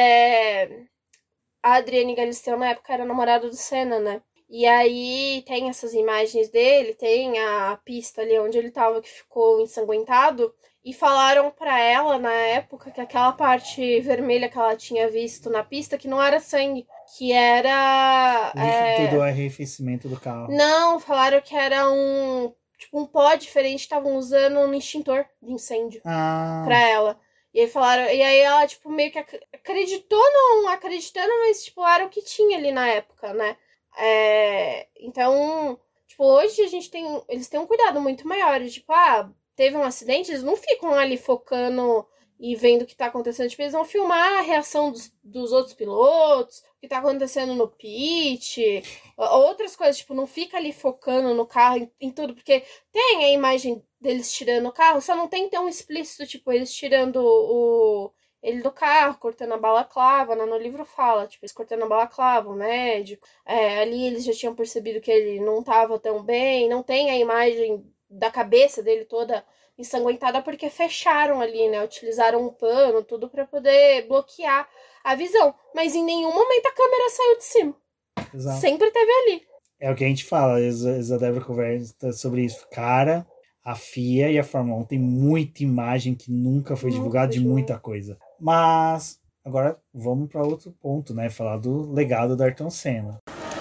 A Adriane Galisteu, na época, era namorada do Senna, né? E aí tem essas imagens dele, tem a pista ali onde ele tava que ficou ensanguentado. E falaram pra ela, na época, que aquela parte vermelha que ela tinha visto na pista, que não era sangue, que era... Líquido do arrefecimento do carro. Não, falaram que era um pó diferente, estavam usando um extintor de incêndio pra ela. E aí falaram... E aí ela, tipo, meio que acreditou, não acreditando, mas, tipo, era o que tinha ali na época, né? Então, tipo, hoje eles têm um cuidado muito maior, de, tipo, teve um acidente, eles não ficam ali focando e vendo o que tá acontecendo. Tipo, eles vão filmar a reação dos outros pilotos, o que tá acontecendo no pit, outras coisas, tipo, não fica ali focando no carro, em tudo, porque tem a imagem deles tirando o carro, só não tem tão explícito, tipo, eles tirando ele do carro, cortando a balaclava, né? No livro fala, tipo, eles cortando a balaclava, o médico. Ali eles já tinham percebido que ele não tava tão bem, não tem a imagem da cabeça dele toda ensanguentada porque fecharam ali, né? Utilizaram um pano, tudo pra poder bloquear a visão. Mas em nenhum momento a câmera saiu de cima. Exato. Sempre teve ali. É o que a gente fala, a Débora conversa sobre isso. Cara, a FIA e a Fórmula 1 tem muita imagem que nunca foi divulgada de muita coisa. Mas agora vamos para outro ponto, né? Falar do legado do Ayrton Senna.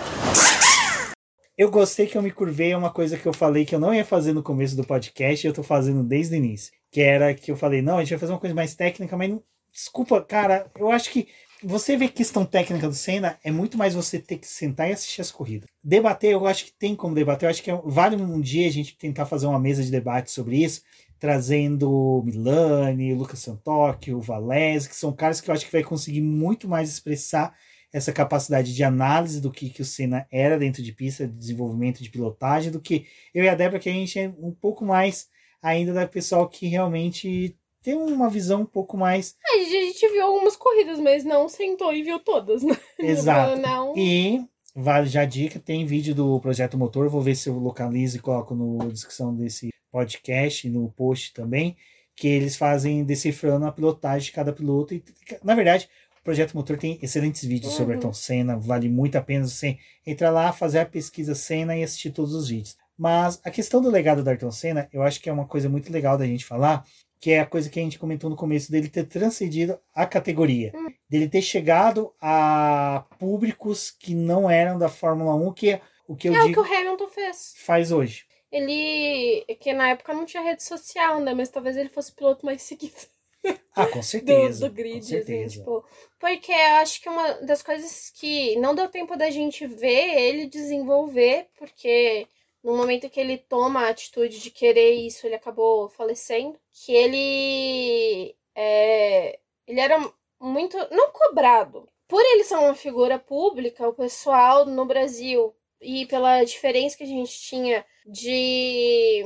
Eu gostei que eu me curvei, é uma coisa que eu falei que eu não ia fazer no começo do podcast e eu tô fazendo desde o início. Que era que eu falei, não, a gente vai fazer uma coisa mais técnica, mas não... Desculpa, cara, eu acho que você vê questão técnica do Senna, é muito mais você ter que sentar e assistir as corridas. Debater, eu acho que tem como debater, eu acho que vale um dia a gente tentar fazer uma mesa de debate sobre isso, trazendo o Milani, o Lucas Santocchi, o Valese, que são caras que eu acho que vai conseguir muito mais expressar essa capacidade de análise do que o Senna era dentro de pista, de desenvolvimento de pilotagem, do que eu e a Débora, que a gente é um pouco mais ainda da pessoal que realmente ter uma visão um pouco mais... A gente viu algumas corridas, mas não sentou e viu todas, né? Exato. Não. E, vale já a dica, tem vídeo do Projeto Motor, vou ver se eu localizo e coloco na descrição desse podcast, no post também, que eles fazem decifrando a pilotagem de cada piloto. E, na verdade, o Projeto Motor tem excelentes vídeos sobre Ayrton Senna, vale muito a pena você entrar lá, fazer a pesquisa Senna e assistir todos os vídeos. Mas a questão do legado do Ayrton Senna, eu acho que é uma coisa muito legal da gente falar, que é a coisa que a gente comentou no começo, dele ter transcendido a categoria, dele ter chegado a públicos que não eram da Fórmula 1, que é o que eu digo, o que o Hamilton faz hoje. Ele, que na época não tinha rede social, né, mas talvez ele fosse o piloto mais seguido. Ah, com certeza. Do grid, com certeza. assim, tipo, porque eu acho que uma das coisas que não deu tempo da gente ver ele desenvolver, porque no momento que ele toma a atitude de querer isso, ele acabou falecendo, que ele era muito, não cobrado. Por ele ser uma figura pública, o pessoal no Brasil, e pela diferença que a gente tinha de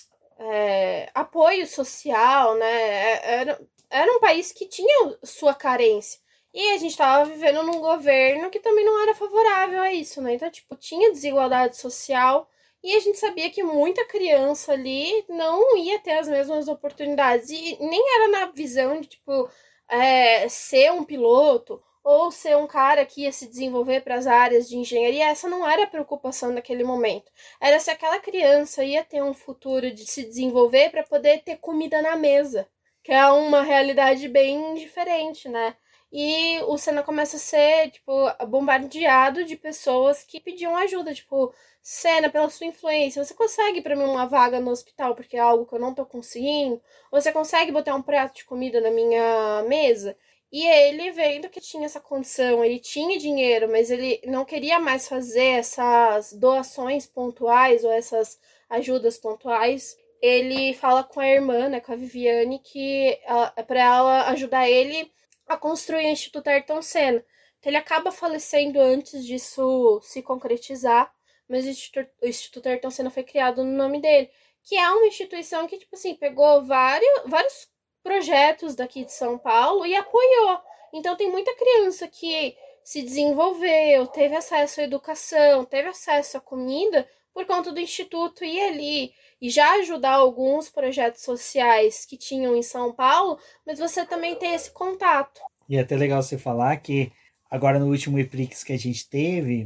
apoio social, né? Era um país que tinha sua carência. E a gente estava vivendo num governo que também não era favorável a isso, né? Então, tipo, tinha desigualdade social e a gente sabia que muita criança ali não ia ter as mesmas oportunidades. E nem era na visão de, tipo, ser um piloto ou ser um cara que ia se desenvolver para as áreas de engenharia. Essa não era a preocupação daquele momento. Era se aquela criança ia ter um futuro de se desenvolver para poder ter comida na mesa, que é uma realidade bem diferente, né? E o Senna começa a ser, tipo, bombardeado de pessoas que pediam ajuda, tipo, Senna, pela sua influência, você consegue para mim uma vaga no hospital porque é algo que eu não tô conseguindo? Você consegue botar um prato de comida na minha mesa? E ele, vendo que tinha essa condição, ele tinha dinheiro, mas ele não queria mais fazer essas doações pontuais ou essas ajudas pontuais, ele fala com a irmã, né, com a Viviane, que para ela ajudar ele a construir o Instituto Ayrton Senna. Então ele acaba falecendo antes disso se concretizar, mas o Instituto Ayrton Senna foi criado no nome dele, que é uma instituição que, tipo assim, pegou vários projetos daqui de São Paulo e apoiou. Então tem muita criança que se desenvolveu, teve acesso à educação, teve acesso à comida por conta do Instituto ir ali e já ajudar alguns projetos sociais que tinham em São Paulo, mas você também tem esse contato. E é até legal você falar que agora no último EPRIX que a gente teve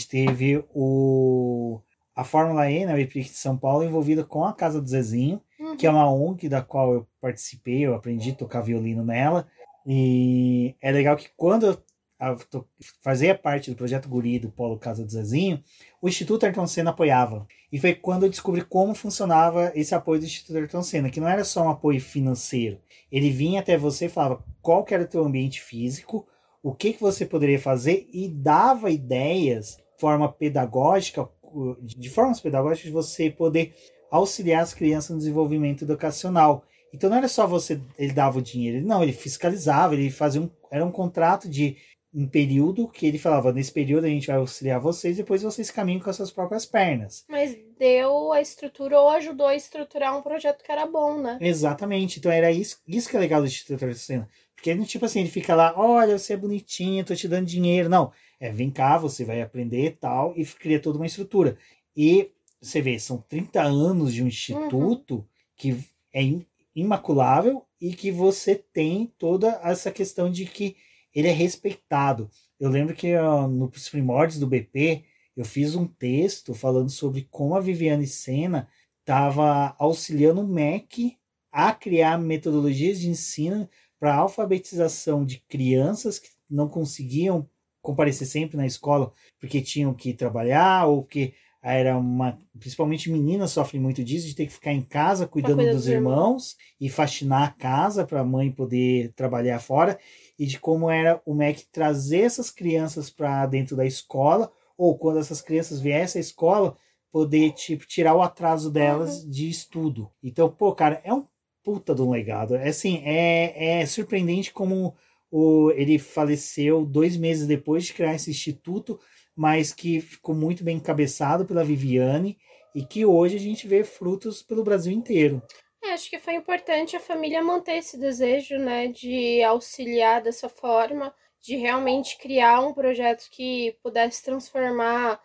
a Fórmula E, né, o EPRIX de São Paulo, envolvida com a Casa do Zezinho, que é uma ONG da qual eu participei, eu aprendi a tocar violino nela, e é legal que quando eu fazia parte do Projeto Guri do Polo Casa do Zezinho, o Instituto Ayrton Senna apoiava. E foi quando eu descobri como funcionava esse apoio do Instituto Ayrton Senna, que não era só um apoio financeiro. Ele vinha até você e falava qual que era o teu ambiente físico, o que você poderia fazer, e dava ideias de formas pedagógicas de você poder auxiliar as crianças no desenvolvimento educacional. Então não era só ele dava o dinheiro, ele fiscalizava, ele fazia era um contrato de um período que ele falava, nesse período a gente vai auxiliar vocês, depois vocês caminham com as suas próprias pernas. Mas deu a estrutura ou ajudou a estruturar um projeto que era bom, né? Exatamente, então era isso que é legal do Instituto Ayrton Senna, porque ele, tipo assim, ele fica lá, olha, você é bonitinho, tô te dando dinheiro, não, vem cá, você vai aprender e tal, e cria toda uma estrutura. E você vê, são 30 anos de um instituto que é imaculável e que você tem toda essa questão de que ele é respeitado. Eu lembro que nos primórdios do BP, eu fiz um texto falando sobre como a Viviane Senna estava auxiliando o MEC a criar metodologias de ensino para alfabetização de crianças que não conseguiam comparecer sempre na escola porque tinham que trabalhar ou que principalmente meninas sofrem muito disso, de ter que ficar em casa cuidando dos irmãos e faxinar a casa para a mãe poder trabalhar fora, e de como era o MEC trazer essas crianças para dentro da escola, ou quando essas crianças viessem à escola, poder tirar o atraso delas de estudo. Então, cara, é um puta de um legado. É surpreendente como ele faleceu 2 meses depois de criar esse instituto, mas que ficou muito bem encabeçado pela Viviane e que hoje a gente vê frutos pelo Brasil inteiro. Acho que foi importante a família manter esse desejo, né, de auxiliar dessa forma, de realmente criar um projeto que pudesse transformar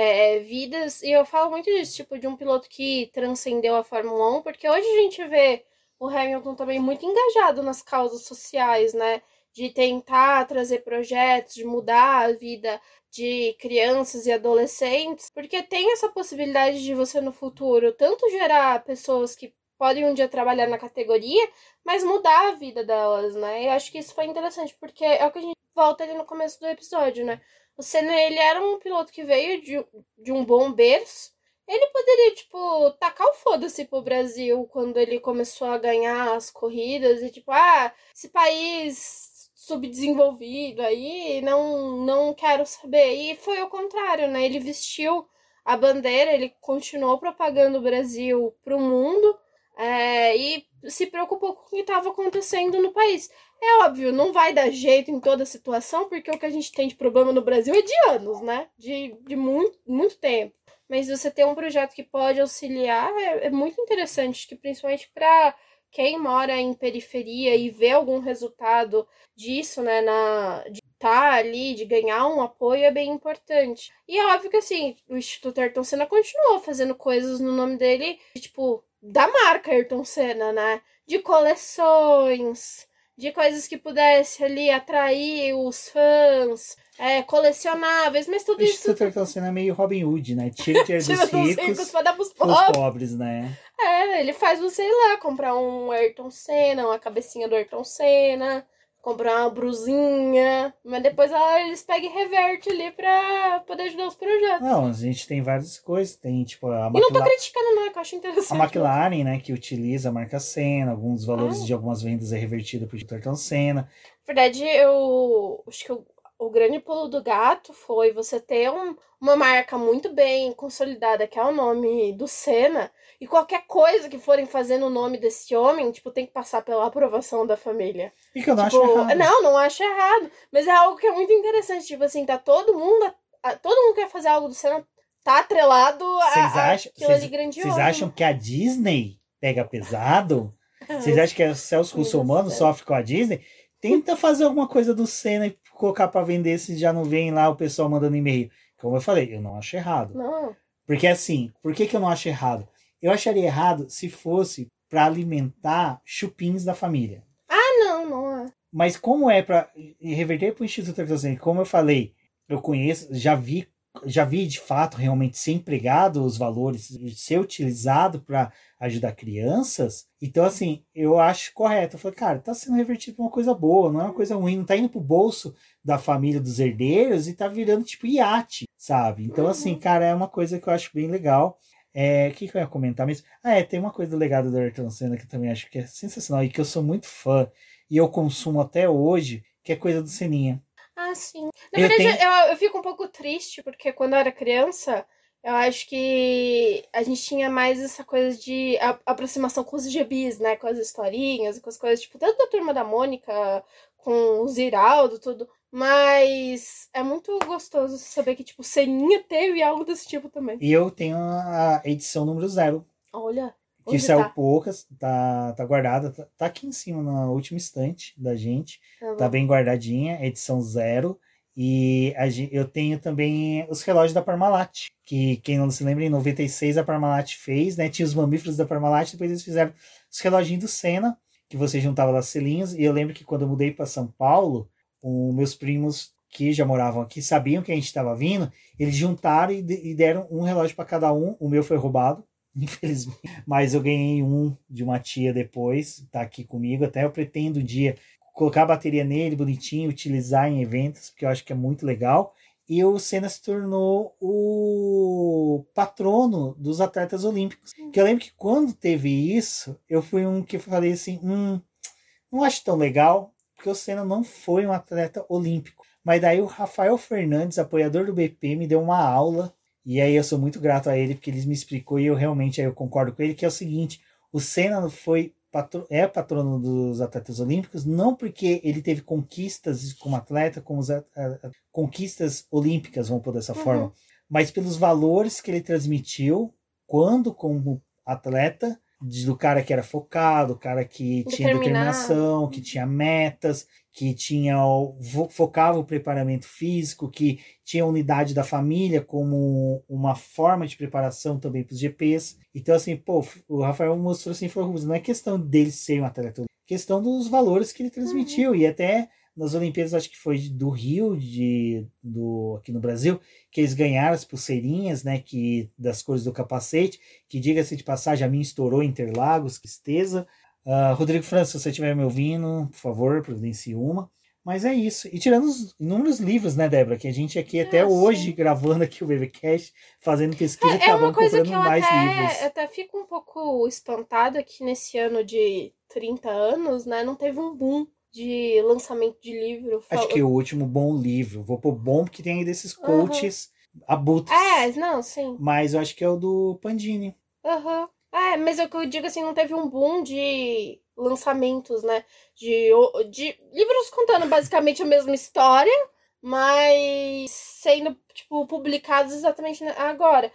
vidas. E eu falo muito disso, tipo, de um piloto que transcendeu a Fórmula 1, porque hoje a gente vê o Hamilton também muito engajado nas causas sociais, né, de tentar trazer projetos, de mudar a vida de crianças e adolescentes, porque tem essa possibilidade de você no futuro tanto gerar pessoas que podem um dia trabalhar na categoria, mas mudar a vida delas, né? Eu acho que isso foi interessante, porque é o que a gente volta ali no começo do episódio, né? O Senna, ele era um piloto que veio de um bom berço. Ele poderia, tipo, tacar o foda-se pro Brasil quando ele começou a ganhar as corridas e, tipo, esse país subdesenvolvido aí, não quero saber. E foi o contrário, né? Ele vestiu a bandeira, ele continuou propagando o Brasil pro mundo, e se preocupou com o que estava acontecendo no país. É óbvio, não vai dar jeito em toda situação, porque o que a gente tem de problema no Brasil é de anos, né? De muito, muito tempo. Mas você ter um projeto que pode auxiliar é muito interessante, que principalmente para quem mora em periferia e vê algum resultado disso, né, de estar ali, de ganhar um apoio, é bem importante. E é óbvio que, assim, o Instituto Ayrton Senna continuou fazendo coisas no nome dele, tipo, da marca Ayrton Senna, né, de coleções, de coisas que pudesse ali atrair os fãs, colecionáveis, mas tudo isso... O Instituto Ayrton Senna é meio Robin Hood, né? Tira o dinheiro dos ricos pra dar pros pobres, né? Ele faz você ir lá comprar um Ayrton Senna, uma cabecinha do Ayrton Senna, comprar uma brusinha, mas depois eles pegam e revertem ali pra poder ajudar os projetos. Não, a gente tem várias coisas, tem tipo a McLaren... E não tô criticando não, é que eu acho interessante. A McLaren, né, que utiliza a marca Senna, alguns valores de algumas vendas é revertido pro Ayrton Senna. Na verdade, eu acho que o grande pulo do gato foi você ter uma marca muito bem consolidada, que é o nome do Senna, e qualquer coisa que forem fazer no nome desse homem, tipo, tem que passar pela aprovação da família. E que eu não acho errado. Não acho errado. Mas é algo que é muito interessante. Tipo assim, tá todo mundo quer fazer algo do Senna, tá atrelado aquilo ali grandioso. Vocês acham que a Disney pega pesado? Vocês acham que o Celso Russomano sofre com a Disney? Tenta fazer alguma coisa do Senna e colocar pra vender, se já não vem lá o pessoal mandando e-mail. Como eu falei, eu não acho errado. Não. Porque assim, por que eu não acho errado? Eu acharia errado se fosse para alimentar chupins da família. Não é. Mas como é para reverter para o Instituto Ayrton Senna, como eu falei, eu conheço, já vi de fato realmente ser empregado os valores, ser utilizado para ajudar crianças. Então, assim, eu acho correto. Eu falei, cara, tá sendo revertido para uma coisa boa, não é uma coisa ruim, não tá indo pro bolso da família dos herdeiros e tá virando tipo iate, sabe? Então, assim, cara, é uma coisa que eu acho bem legal. O que eu ia comentar mesmo? Tem uma coisa do legado do Ayrton Senna que eu também acho que é sensacional e que eu sou muito fã e eu consumo até hoje, que é coisa do Seninha. Sim. Na verdade, eu fico um pouco triste, porque quando eu era criança, eu acho que a gente tinha mais essa coisa de aproximação com os gibis, né? Com as historinhas, com as coisas, tipo, tanto da Turma da Mônica, com o Ziraldo, tudo. Mas é muito gostoso saber que, tipo, Seninha teve algo desse tipo também. E eu tenho a edição número 0. Olha. Que saiu poucas, tá guardada, tá aqui em cima, na última estante da gente. Tá bem guardadinha, edição 0. E eu tenho também os relógios da Parmalat, que quem não se lembra, em 96 a Parmalat fez, né? Tinha os mamíferos da Parmalat, depois eles fizeram os reloginhos do Senna, que você juntava lá selinhos. E eu lembro que quando eu mudei para São Paulo, meus primos que já moravam aqui sabiam que a gente estava vindo, eles juntaram e deram um relógio para cada um. O meu foi roubado, infelizmente, mas eu ganhei um de uma tia depois, tá aqui comigo. Até eu pretendo um dia colocar a bateria nele bonitinho, utilizar em eventos, porque eu acho que é muito legal. E o Senna se tornou o patrono dos atletas olímpicos. Que eu lembro que quando teve isso, eu fui um que falei assim, não acho tão legal, porque o Senna não foi um atleta olímpico. Mas daí o Rafael Fernandes, apoiador do BP, me deu uma aula. E aí eu sou muito grato a ele, porque ele me explicou, e eu realmente eu concordo com ele, que é o seguinte: o Senna é patrono dos atletas olímpicos, não porque ele teve conquistas como atleta, como conquistas olímpicas, vamos pôr dessa forma, mas pelos valores que ele transmitiu quando como atleta do cara que era focado, o cara que tinha determinação, que tinha metas, que focava o preparamento físico, que tinha a unidade da família como uma forma de preparação também para os GPs. Então, assim, pô, o Rafael mostrou assim, não é questão dele ser um atleta, é questão dos valores que ele transmitiu. E até nas Olimpíadas, acho que foi do Rio, aqui no Brasil, que eles ganharam as pulseirinhas, né, das cores do capacete, que, diga-se de passagem, a minha estourou em Interlagos, que tristeza. Rodrigo França, se você estiver me ouvindo, por favor, providencie uma. Mas é isso. E tirando os inúmeros livros, né, Débora? Que a gente aqui até hoje, gravando aqui o BBcast, fazendo pesquisa, acabamos comprando mais livros. Eu até fico um pouco espantada que nesse ano de 30 anos, né, não teve um boom de lançamento de livro. Acho que o último bom livro, vou pôr bom porque tem aí desses coaches abutres. Não, sim. Mas eu acho que é o do Pandini. Mas é o que eu digo, assim, não teve um boom de lançamentos, né? De livros contando basicamente a mesma história, mas sendo, tipo, publicados exatamente agora.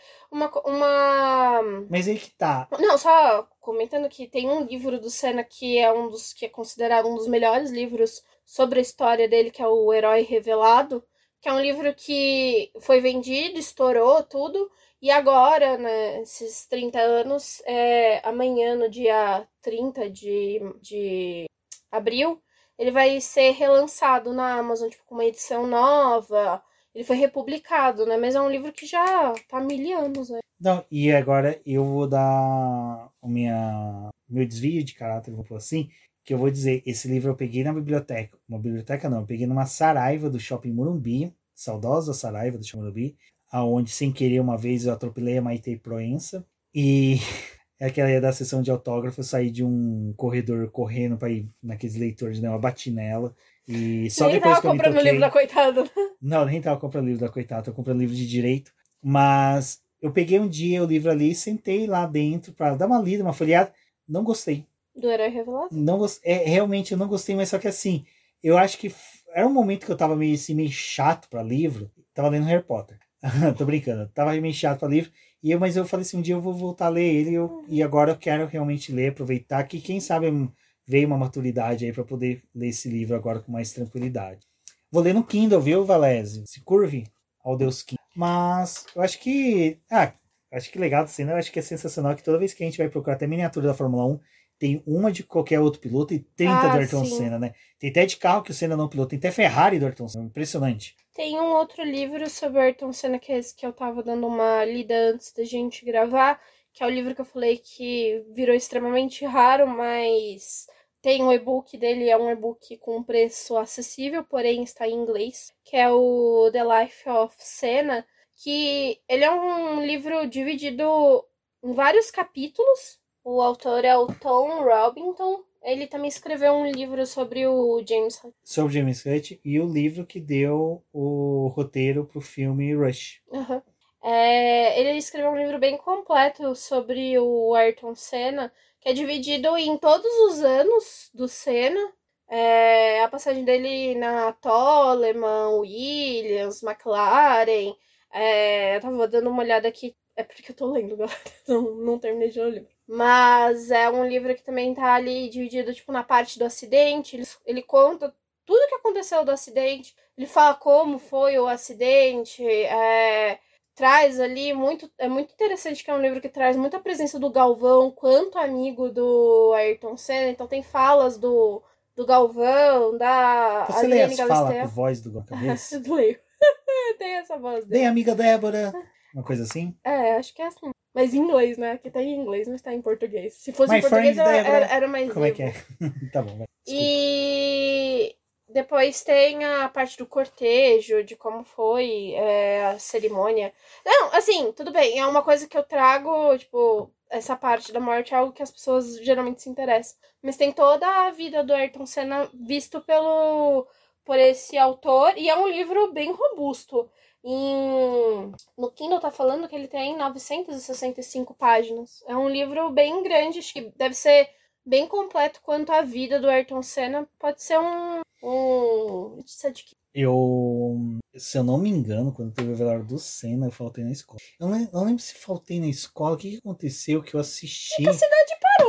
Mas aí que tá. Não, só comentando que tem um livro do Senna que é considerado um dos melhores livros sobre a história dele, que é o Herói Revelado, que é um livro que foi vendido, estourou tudo, e agora, né, esses 30 anos, amanhã, no dia 30 de abril, ele vai ser relançado na Amazon, tipo, com uma edição nova. Ele foi republicado, né? Mas é um livro que já tá há 1000 anos, né? Não, e agora eu vou dar o meu desvio de caráter, vou pôr assim, que eu vou dizer, esse livro eu peguei na biblioteca. Uma biblioteca não, eu peguei numa Saraiva do Shopping Morumbi, saudosa Saraiva do Shopping Morumbi, aonde sem querer uma vez eu atropelei a Maitê Proença, e aquela ia da sessão de autógrafo, eu saí de um corredor correndo para ir naqueles leitores, né? Eu bati nela. E só nem depois tava que eu me comprando o livro da coitada. Não, nem tava comprando livro da coitada, tô comprando livro de direito. Mas eu peguei um dia o livro ali, sentei lá dentro para dar uma lida, uma folheada. Não gostei. Do Herói Revelado? Não realmente eu não gostei, mas só que assim, eu acho que era um momento que eu tava meio chato para livro. Tava lendo Harry Potter. Tô brincando. Tava meio chato para livro. Mas eu falei assim, um dia eu vou voltar a ler ele e agora eu quero realmente ler, aproveitar que quem sabe veio uma maturidade aí para poder ler esse livro agora com mais tranquilidade. Vou ler no Kindle, viu, Valese? Se curve ao Deus Kindle. Mas eu acho que legal da cena, eu acho que é sensacional que toda vez que a gente vai procurar até miniatura da Fórmula 1, tem uma de qualquer outro piloto e 30 do Ayrton Senna, né? Tem até de carro que o Senna não pilota, tem até Ferrari do Ayrton Senna, impressionante. Tem um outro livro sobre o Ayrton Senna que é esse que eu tava dando uma lida antes da gente gravar, que é o livro que eu falei que virou extremamente raro, mas tem um e-book dele, é um e-book com preço acessível, porém está em inglês, que é o The Life of Senna, que ele é um livro dividido em vários capítulos. O autor é o Tom Robinson. Ele também escreveu um livro sobre o James Hutt. Sobre o James Hutt e o livro que deu o roteiro pro filme Rush. Ele escreveu um livro bem completo sobre o Ayrton Senna, que é dividido em todos os anos do Senna. A passagem dele na Toleman, Williams, McLaren. Eu tava dando uma olhada aqui. É porque eu tô lendo, galera. Não terminei de ler o livro. Mas é um livro que também tá ali dividido, tipo, na parte do acidente. Ele conta tudo que aconteceu do acidente. Ele fala como foi o acidente. Traz ali muito... É muito interessante que é um livro que traz muita presença do Galvão quanto amigo do Ayrton Senna. Então tem falas do Galvão, da Você lê as falas com voz do cabeça? Eu leio. Tem essa voz dele. Bem, amiga Débora. Uma coisa assim? Acho que é assim. Mas em inglês, né? Aqui tá em inglês, não está em português. Se fosse My em português, Débora. era mais Como vivo. É que é? Tá bom, vai. E depois tem a parte do cortejo, de como foi a cerimônia. Não, assim, tudo bem. É uma coisa que eu trago, tipo, essa parte da morte é algo que as pessoas geralmente se interessam. Mas tem toda a vida do Ayrton Senna visto por esse autor. E é um livro bem robusto. No Kindle tá falando que ele tem 965 páginas. É um livro bem grande, acho que deve ser bem completo quanto à vida do Ayrton Senna. Pode ser se eu não me engano, quando teve o velório do Senna, eu faltei na escola. Eu não lembro se faltei na escola. O que aconteceu que eu assisti? A cidade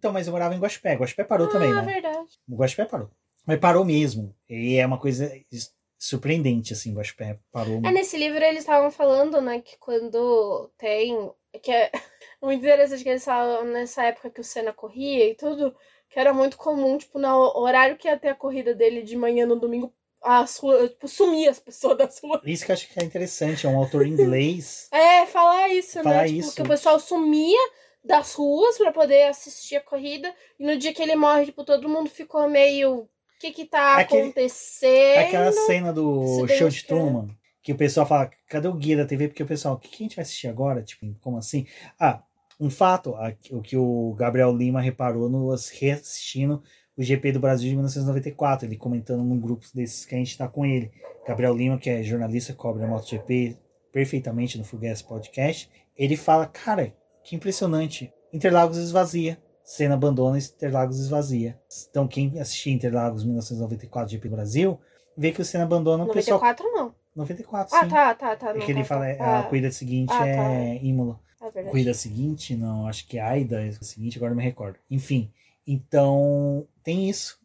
Então, mas eu morava em Guaxupé. Guaxupé parou também, né? Verdade. O Guaxupé parou. Mas parou mesmo. E é uma coisa surpreendente, assim, o Guaxupé parou. Nesse livro eles estavam falando, né, que quando tem... Que é muito interessante que eles falam nessa época que o Senna corria e tudo, que era muito comum, tipo, no horário que ia ter a corrida dele de manhã no domingo, as ruas, tipo, sumia as pessoas das ruas. Isso que eu acho que é interessante, é um autor inglês. Falar isso, falar né? Tipo, isso. que o pessoal sumia das ruas pra poder assistir a corrida, e no dia que ele morre, tipo, todo mundo ficou meio... O que tá acontecendo? Aquela cena do show de Truman, que o pessoal fala, cadê o guia da TV? Porque o pessoal, o que a gente vai assistir agora? Tipo, como assim? Um fato, o que o Gabriel Lima reparou reassistindo o GP do Brasil de 1994, ele comentando num grupo desses que a gente tá com ele. Gabriel Lima, que é jornalista, cobre a MotoGP perfeitamente no Fugues Podcast, ele fala, cara, que impressionante, Interlagos esvazia. Senna abandona, Interlagos esvazia. Então, quem assistia Interlagos 1994 GP do Brasil, vê que o Senna abandona o 94 pessoal... não. 94, sim. Tá. É que ele fala, a corrida seguinte Imola. Corrida seguinte, não, acho que Aida é a seguinte, agora não me recordo. Enfim, então, tem isso.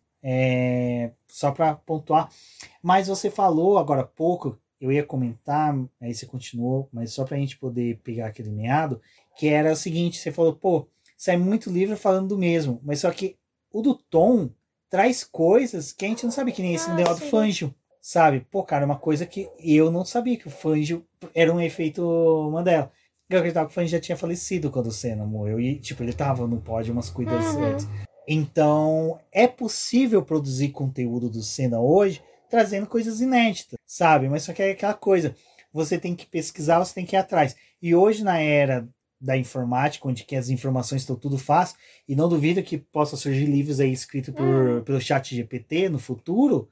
Só para pontuar. Mas você falou agora há pouco, eu ia comentar, aí você continuou, mas só pra gente poder pegar aquele meado, que era o seguinte, você falou, sai muito livro falando do mesmo, mas só que o do Tom traz coisas que a gente não sabe, que nem esse negócio do Fangio, sabe? Cara, uma coisa que eu não sabia, que o Fangio era um efeito Mandela. Eu acreditava que o Fangio já tinha falecido quando o Senna morreu, e tipo, ele tava no pódio umas cuidas antes. Então, é possível produzir conteúdo do Senna hoje, trazendo coisas inéditas, sabe? Mas só que é aquela coisa, você tem que pesquisar, você tem que ir atrás. E hoje, na era da informática, onde que as informações estão tudo fácil, e não duvido que possa surgir livros aí escritos pelo chat GPT no futuro,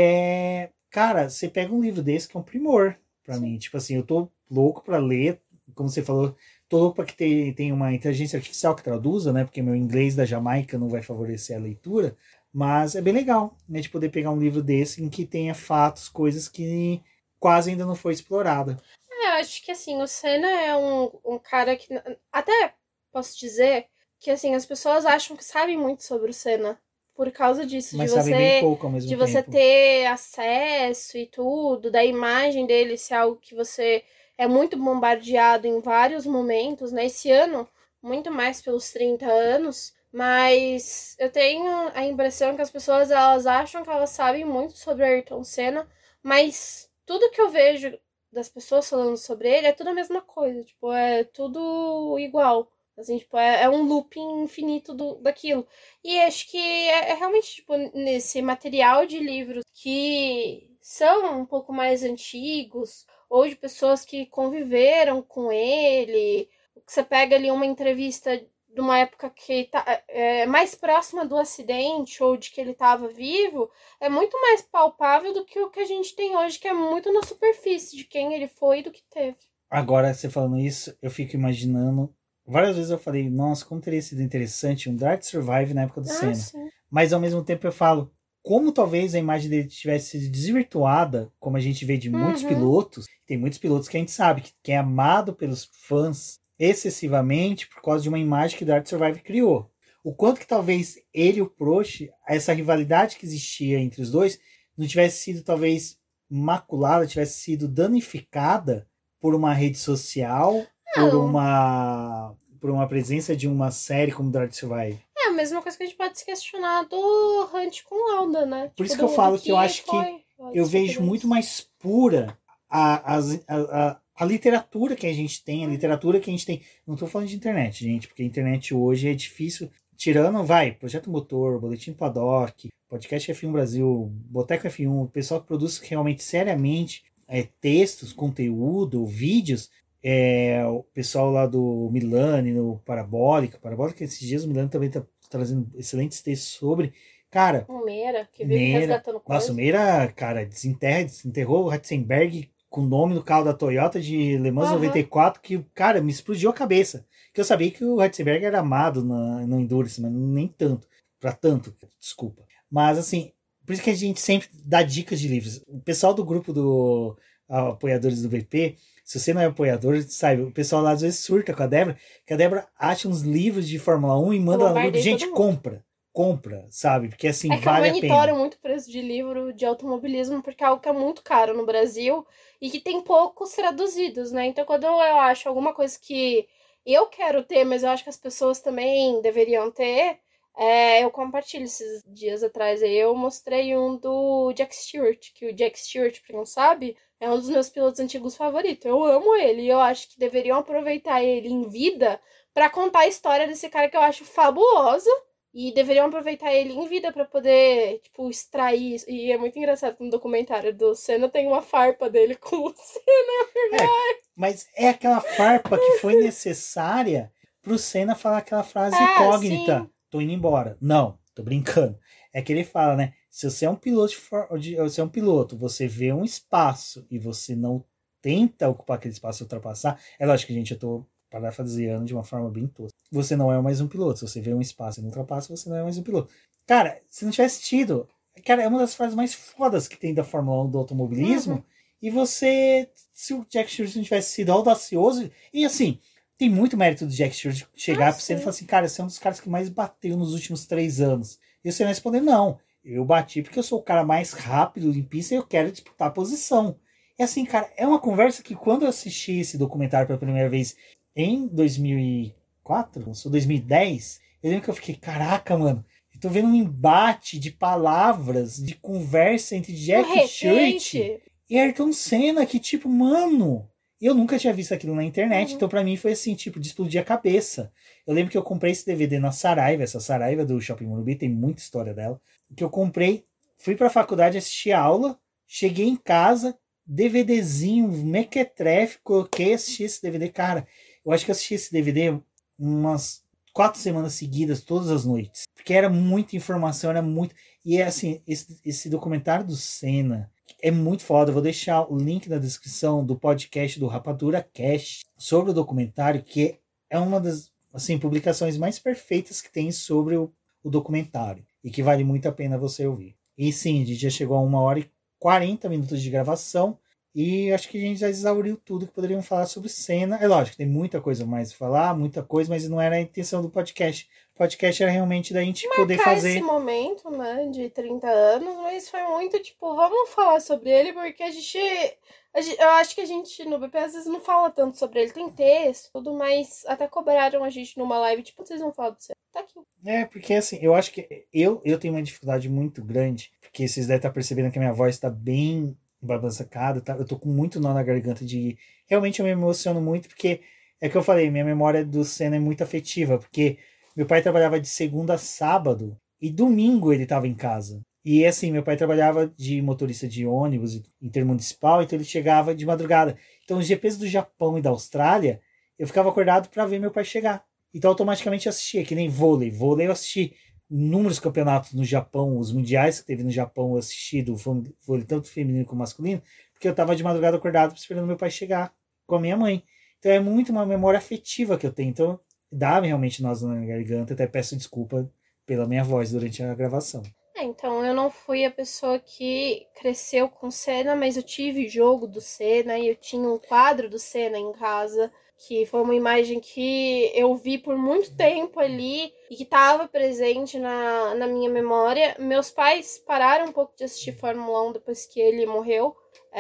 cara, você pega um livro desse que é um primor pra mim. Tipo assim, eu tô louco pra ler, como você falou, tô louco pra que tenha uma inteligência artificial que traduza, né, porque meu inglês da Jamaica não vai favorecer a leitura, mas é bem legal, né, de poder pegar um livro desse em que tenha fatos, coisas que quase ainda não foi explorada. Eu acho que, assim, o Senna é um cara que... Até posso dizer que, assim, as pessoas acham que sabem muito sobre o Senna por causa disso. Mas sabem bem pouco ao mesmo tempo. De você ter acesso e tudo, da imagem dele ser algo que você é muito bombardeado em vários momentos, né? Esse ano, muito mais pelos 30 anos, mas eu tenho a impressão que as pessoas, elas acham que elas sabem muito sobre Ayrton Senna, mas tudo que eu vejo das pessoas falando sobre ele é tudo a mesma coisa, tipo, é tudo igual, assim, tipo, é um looping infinito daquilo. E acho que é realmente, tipo, nesse material de livros que são um pouco mais antigos, ou de pessoas que conviveram com ele, você pega ali uma entrevista de uma época que é mais próxima do acidente ou de que ele estava vivo, é muito mais palpável do que o que a gente tem hoje, que é muito na superfície de quem ele foi e do que teve. Agora, você falando isso, eu fico imaginando... Várias vezes eu falei, nossa, como teria sido interessante um Drive to Survive na época do Senna. Sim. Mas, ao mesmo tempo, eu falo, como talvez a imagem dele tivesse sido desvirtuada, como a gente vê de muitos pilotos. Tem muitos pilotos que a gente sabe que é amado pelos fãs excessivamente por causa de uma imagem que Drive to Survive criou. O quanto que talvez ele e o Prost, essa rivalidade que existia entre os dois, não tivesse sido talvez maculada, tivesse sido danificada por uma rede social, por uma presença de uma série como Drive to Survive. É a mesma coisa que a gente pode se questionar do Hunt com Lauda, né? Por isso que eu falo que eu acho que eu vejo muito mais pura a literatura que a gente tem, Não tô falando de internet, gente, porque a internet hoje é difícil. Tirando, Projeto Motor, Boletim Paddock, Podcast F1 Brasil, Boteco F1, o pessoal que produz realmente seriamente textos, conteúdo, vídeos, o pessoal lá do Milani, no Parabólica, esses dias o Milani também tá trazendo excelentes textos sobre, cara... O Meira, que vive resgatando coisas. Nossa, o Meira, cara, desenterrou o Ratzenberg com o nome no carro da Toyota de Le Mans 94, que, cara, me explodiu a cabeça. Que eu sabia que o Ratzenberg era amado no Endurance, mas nem tanto. Desculpa. Mas, assim, por isso que a gente sempre dá dicas de livros. O pessoal do grupo do apoiadores do BP, se você não é apoiador, sabe, o pessoal lá às vezes surta com a Débora, que a Débora acha uns livros de Fórmula 1 e manda lá no grupo, gente, compra, sabe? Porque assim, vale a pena. Eu monitoro muito o preço de livro de automobilismo, porque é algo que é muito caro no Brasil e que tem poucos traduzidos, né? Então, quando eu acho alguma coisa que eu quero ter, mas eu acho que as pessoas também deveriam ter, eu compartilho. Esses dias atrás aí eu mostrei um do Jack Stewart, que o Jack Stewart, pra quem não sabe, é um dos meus pilotos antigos favoritos. Eu amo ele e eu acho que deveriam aproveitar ele em vida pra contar a história desse cara que eu acho fabulosa. E deveriam aproveitar ele em vida pra poder, tipo, extrair. E é muito engraçado que no documentário do Senna tem uma farpa dele com o Senna. Mas é aquela farpa que foi necessária pro Senna falar aquela frase incógnita. Sim. Tô indo embora. Não, tô brincando. É que ele fala, né? Se você é um piloto, você vê um espaço e você não tenta ocupar aquele espaço e ultrapassar. É lógico que, gente, eu tô parafraseando de uma forma bem tosca. Você não é mais um piloto. Se você vê um espaço e não ultrapassa, você não é mais um piloto. Cara, se não tivesse tido... Cara, é uma das frases mais fodas que tem da Fórmula 1 do automobilismo. Uhum. E você... Se o Jack Stewart não tivesse sido audacioso... E assim, tem muito mérito do Jack Stewart chegar pra você e falar assim, cara, você é um dos caras que mais bateu nos últimos 3 anos. E você vai responder, não. Eu bati porque eu sou o cara mais rápido em pista e eu quero disputar a posição. E assim, cara, é uma conversa que quando eu assisti esse documentário pela primeira vez em 2004, ou 2010, eu lembro que eu fiquei, caraca, mano, eu tô vendo um embate de palavras, de conversa entre Jack Stewart e Ayrton Senna, que tipo, mano, eu nunca tinha visto aquilo na internet, então pra mim foi assim, tipo, de explodir a cabeça. Eu lembro que eu comprei esse DVD na Saraiva, essa Saraiva do Shopping Morumbi, tem muita história dela, que eu comprei, fui pra faculdade assistir a aula, cheguei em casa, DVDzinho, mequetrefe, coloquei, assisti esse DVD, cara. Eu acho que eu assisti esse DVD umas 4 semanas seguidas, todas as noites. Porque era muita informação, era muito... E assim, esse documentário do Senna é muito foda. Eu vou deixar o link na descrição do podcast do Rapadura Cast sobre o documentário, que é uma das assim, publicações mais perfeitas que tem sobre o documentário. E que vale muito a pena você ouvir. E sim, a gente já chegou a 1h40 de gravação. E acho que a gente já exauriu tudo que poderíamos falar sobre Senna. É lógico, tem muita coisa mais a falar, muita coisa, mas não era a intenção do podcast. O podcast era realmente da gente poder fazer... esse momento, né, de 30 anos, mas foi muito, tipo, vamos falar sobre ele, porque eu acho que a gente no BP às vezes não fala tanto sobre ele. Tem texto, tudo, mas até cobraram a gente numa live, tipo, vocês vão falar do Senna. Tá aqui. Porque assim, eu acho que eu tenho uma dificuldade muito grande, porque vocês devem estar percebendo que a minha voz está bem... babansacada, tá? Eu tô com muito nó na garganta de... Realmente eu me emociono muito, porque é que eu falei, minha memória do Senna é muito afetiva, porque meu pai trabalhava de segunda a sábado e domingo ele tava em casa. E assim, meu pai trabalhava de motorista de ônibus intermunicipal, então ele chegava de madrugada. Então os GPs do Japão e da Austrália, eu ficava acordado para ver meu pai chegar. Então automaticamente eu assistia, que nem vôlei. Vôlei eu assisti inúmeros campeonatos no Japão, os mundiais que teve no Japão, eu assisti do vôlei tanto feminino como masculino, porque eu tava de madrugada acordado esperando meu pai chegar com a minha mãe. Então é muito uma memória afetiva que eu tenho. Então dá realmente nós na garganta, até peço desculpa pela minha voz durante a gravação. Então, eu não fui a pessoa que cresceu com Senna, mas eu tive jogo do Senna e eu tinha um quadro do Senna em casa, que foi uma imagem que eu vi por muito tempo ali e que estava presente na minha memória. Meus pais pararam um pouco de assistir Fórmula 1 depois que ele morreu,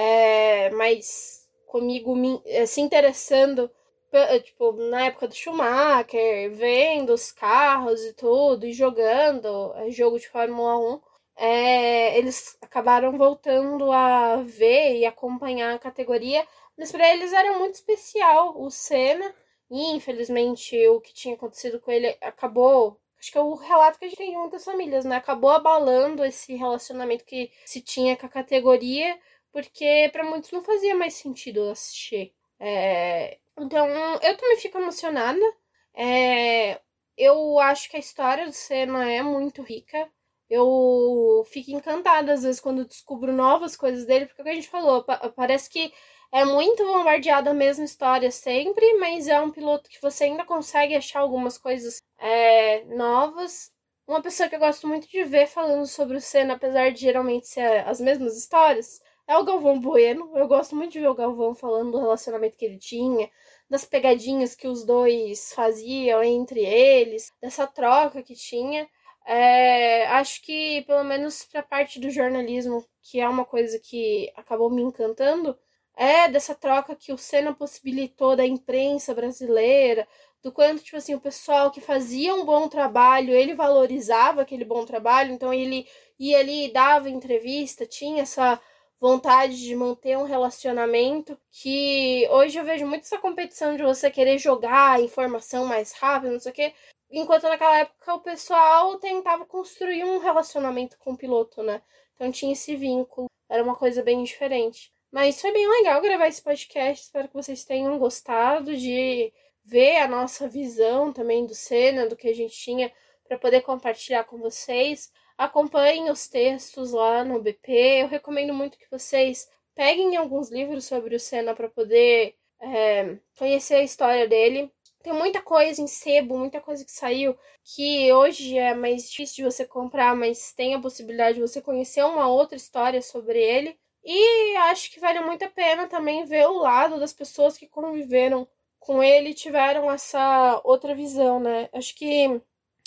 mas comigo se interessando, tipo, na época do Schumacher, vendo os carros e tudo, e jogando jogo de Fórmula 1, eles acabaram voltando a ver e acompanhar a categoria, mas para eles era muito especial o Senna, e infelizmente o que tinha acontecido com ele acabou, acho que é o relato que a gente tem de muitas famílias, né? Acabou abalando esse relacionamento que se tinha com a categoria, porque para muitos não fazia mais sentido assistir. Então, eu também fico emocionada. Eu acho que a história do Senna é muito rica. Eu fico encantada, às vezes, quando descubro novas coisas dele, porque o que a gente falou, parece que é muito bombardeada a mesma história sempre, mas é um piloto que você ainda consegue achar algumas coisas novas. Uma pessoa que eu gosto muito de ver falando sobre o Senna, apesar de geralmente ser as mesmas histórias, é o Galvão Bueno. Eu gosto muito de ver o Galvão falando do relacionamento que ele tinha, das pegadinhas que os dois faziam entre eles, dessa troca que tinha. Acho que, pelo menos pra parte do jornalismo, que é uma coisa que acabou me encantando, dessa troca que o Senna possibilitou da imprensa brasileira, do quanto, tipo assim, o pessoal que fazia um bom trabalho, ele valorizava aquele bom trabalho, então ele ia ali, dava entrevista, tinha essa vontade de manter um relacionamento, que hoje eu vejo muito essa competição de você querer jogar a informação mais rápido, não sei o quê, enquanto naquela época o pessoal tentava construir um relacionamento com o piloto, né? Então tinha esse vínculo, era uma coisa bem diferente. Mas foi bem legal gravar esse podcast, espero que vocês tenham gostado de ver a nossa visão também do Senna, do que a gente tinha para poder compartilhar com vocês. Acompanhem os textos lá no BP. Eu recomendo muito que vocês peguem alguns livros sobre o Senna para poder conhecer a história dele. Tem muita coisa em sebo, muita coisa que saiu, que hoje é mais difícil de você comprar, mas tem a possibilidade de você conhecer uma outra história sobre ele. E acho que vale muito a pena também ver o lado das pessoas que conviveram com ele e tiveram essa outra visão, né? Acho que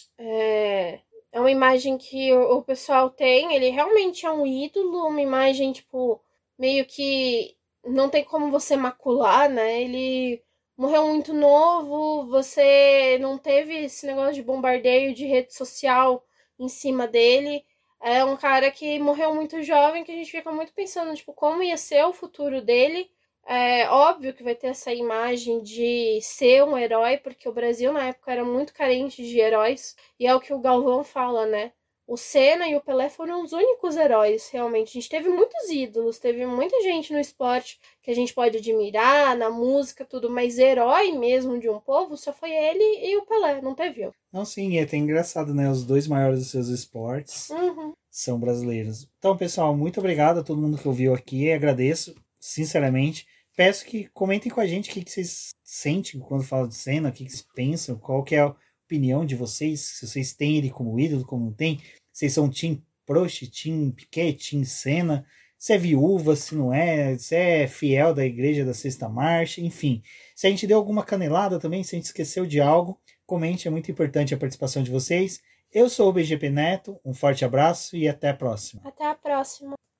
é uma imagem que o pessoal tem, ele realmente é um ídolo, uma imagem, tipo, meio que não tem como você macular, né? Ele morreu muito novo, você não teve esse negócio de bombardeio de rede social em cima dele. É um cara que morreu muito jovem, que a gente fica muito pensando, tipo, como ia ser o futuro dele. É óbvio que vai ter essa imagem de ser um herói, porque o Brasil na época era muito carente de heróis, e é o que o Galvão fala, né? O Senna e o Pelé foram os únicos heróis, realmente. A gente teve muitos ídolos, teve muita gente no esporte que a gente pode admirar, na música, tudo, mas herói mesmo de um povo só foi ele e o Pelé, não teve. Não, sim, é até engraçado, né? Os dois maiores dos seus esportes são brasileiros. Então, pessoal, muito obrigado a todo mundo que ouviu aqui, agradeço, sinceramente. Peço que comentem com a gente o que vocês sentem quando falam de Senna, o que vocês pensam, qual que é a opinião de vocês, se vocês têm ele como ídolo, como não tem, vocês são Team Prost, Team Piquet, Team Senna, se é viúva, se não é, se é fiel da Igreja da Sexta Marcha, enfim. Se a gente deu alguma canelada também, se a gente esqueceu de algo, comente, é muito importante a participação de vocês. Eu sou o BGP Neto, um forte abraço e até a próxima. Até a próxima.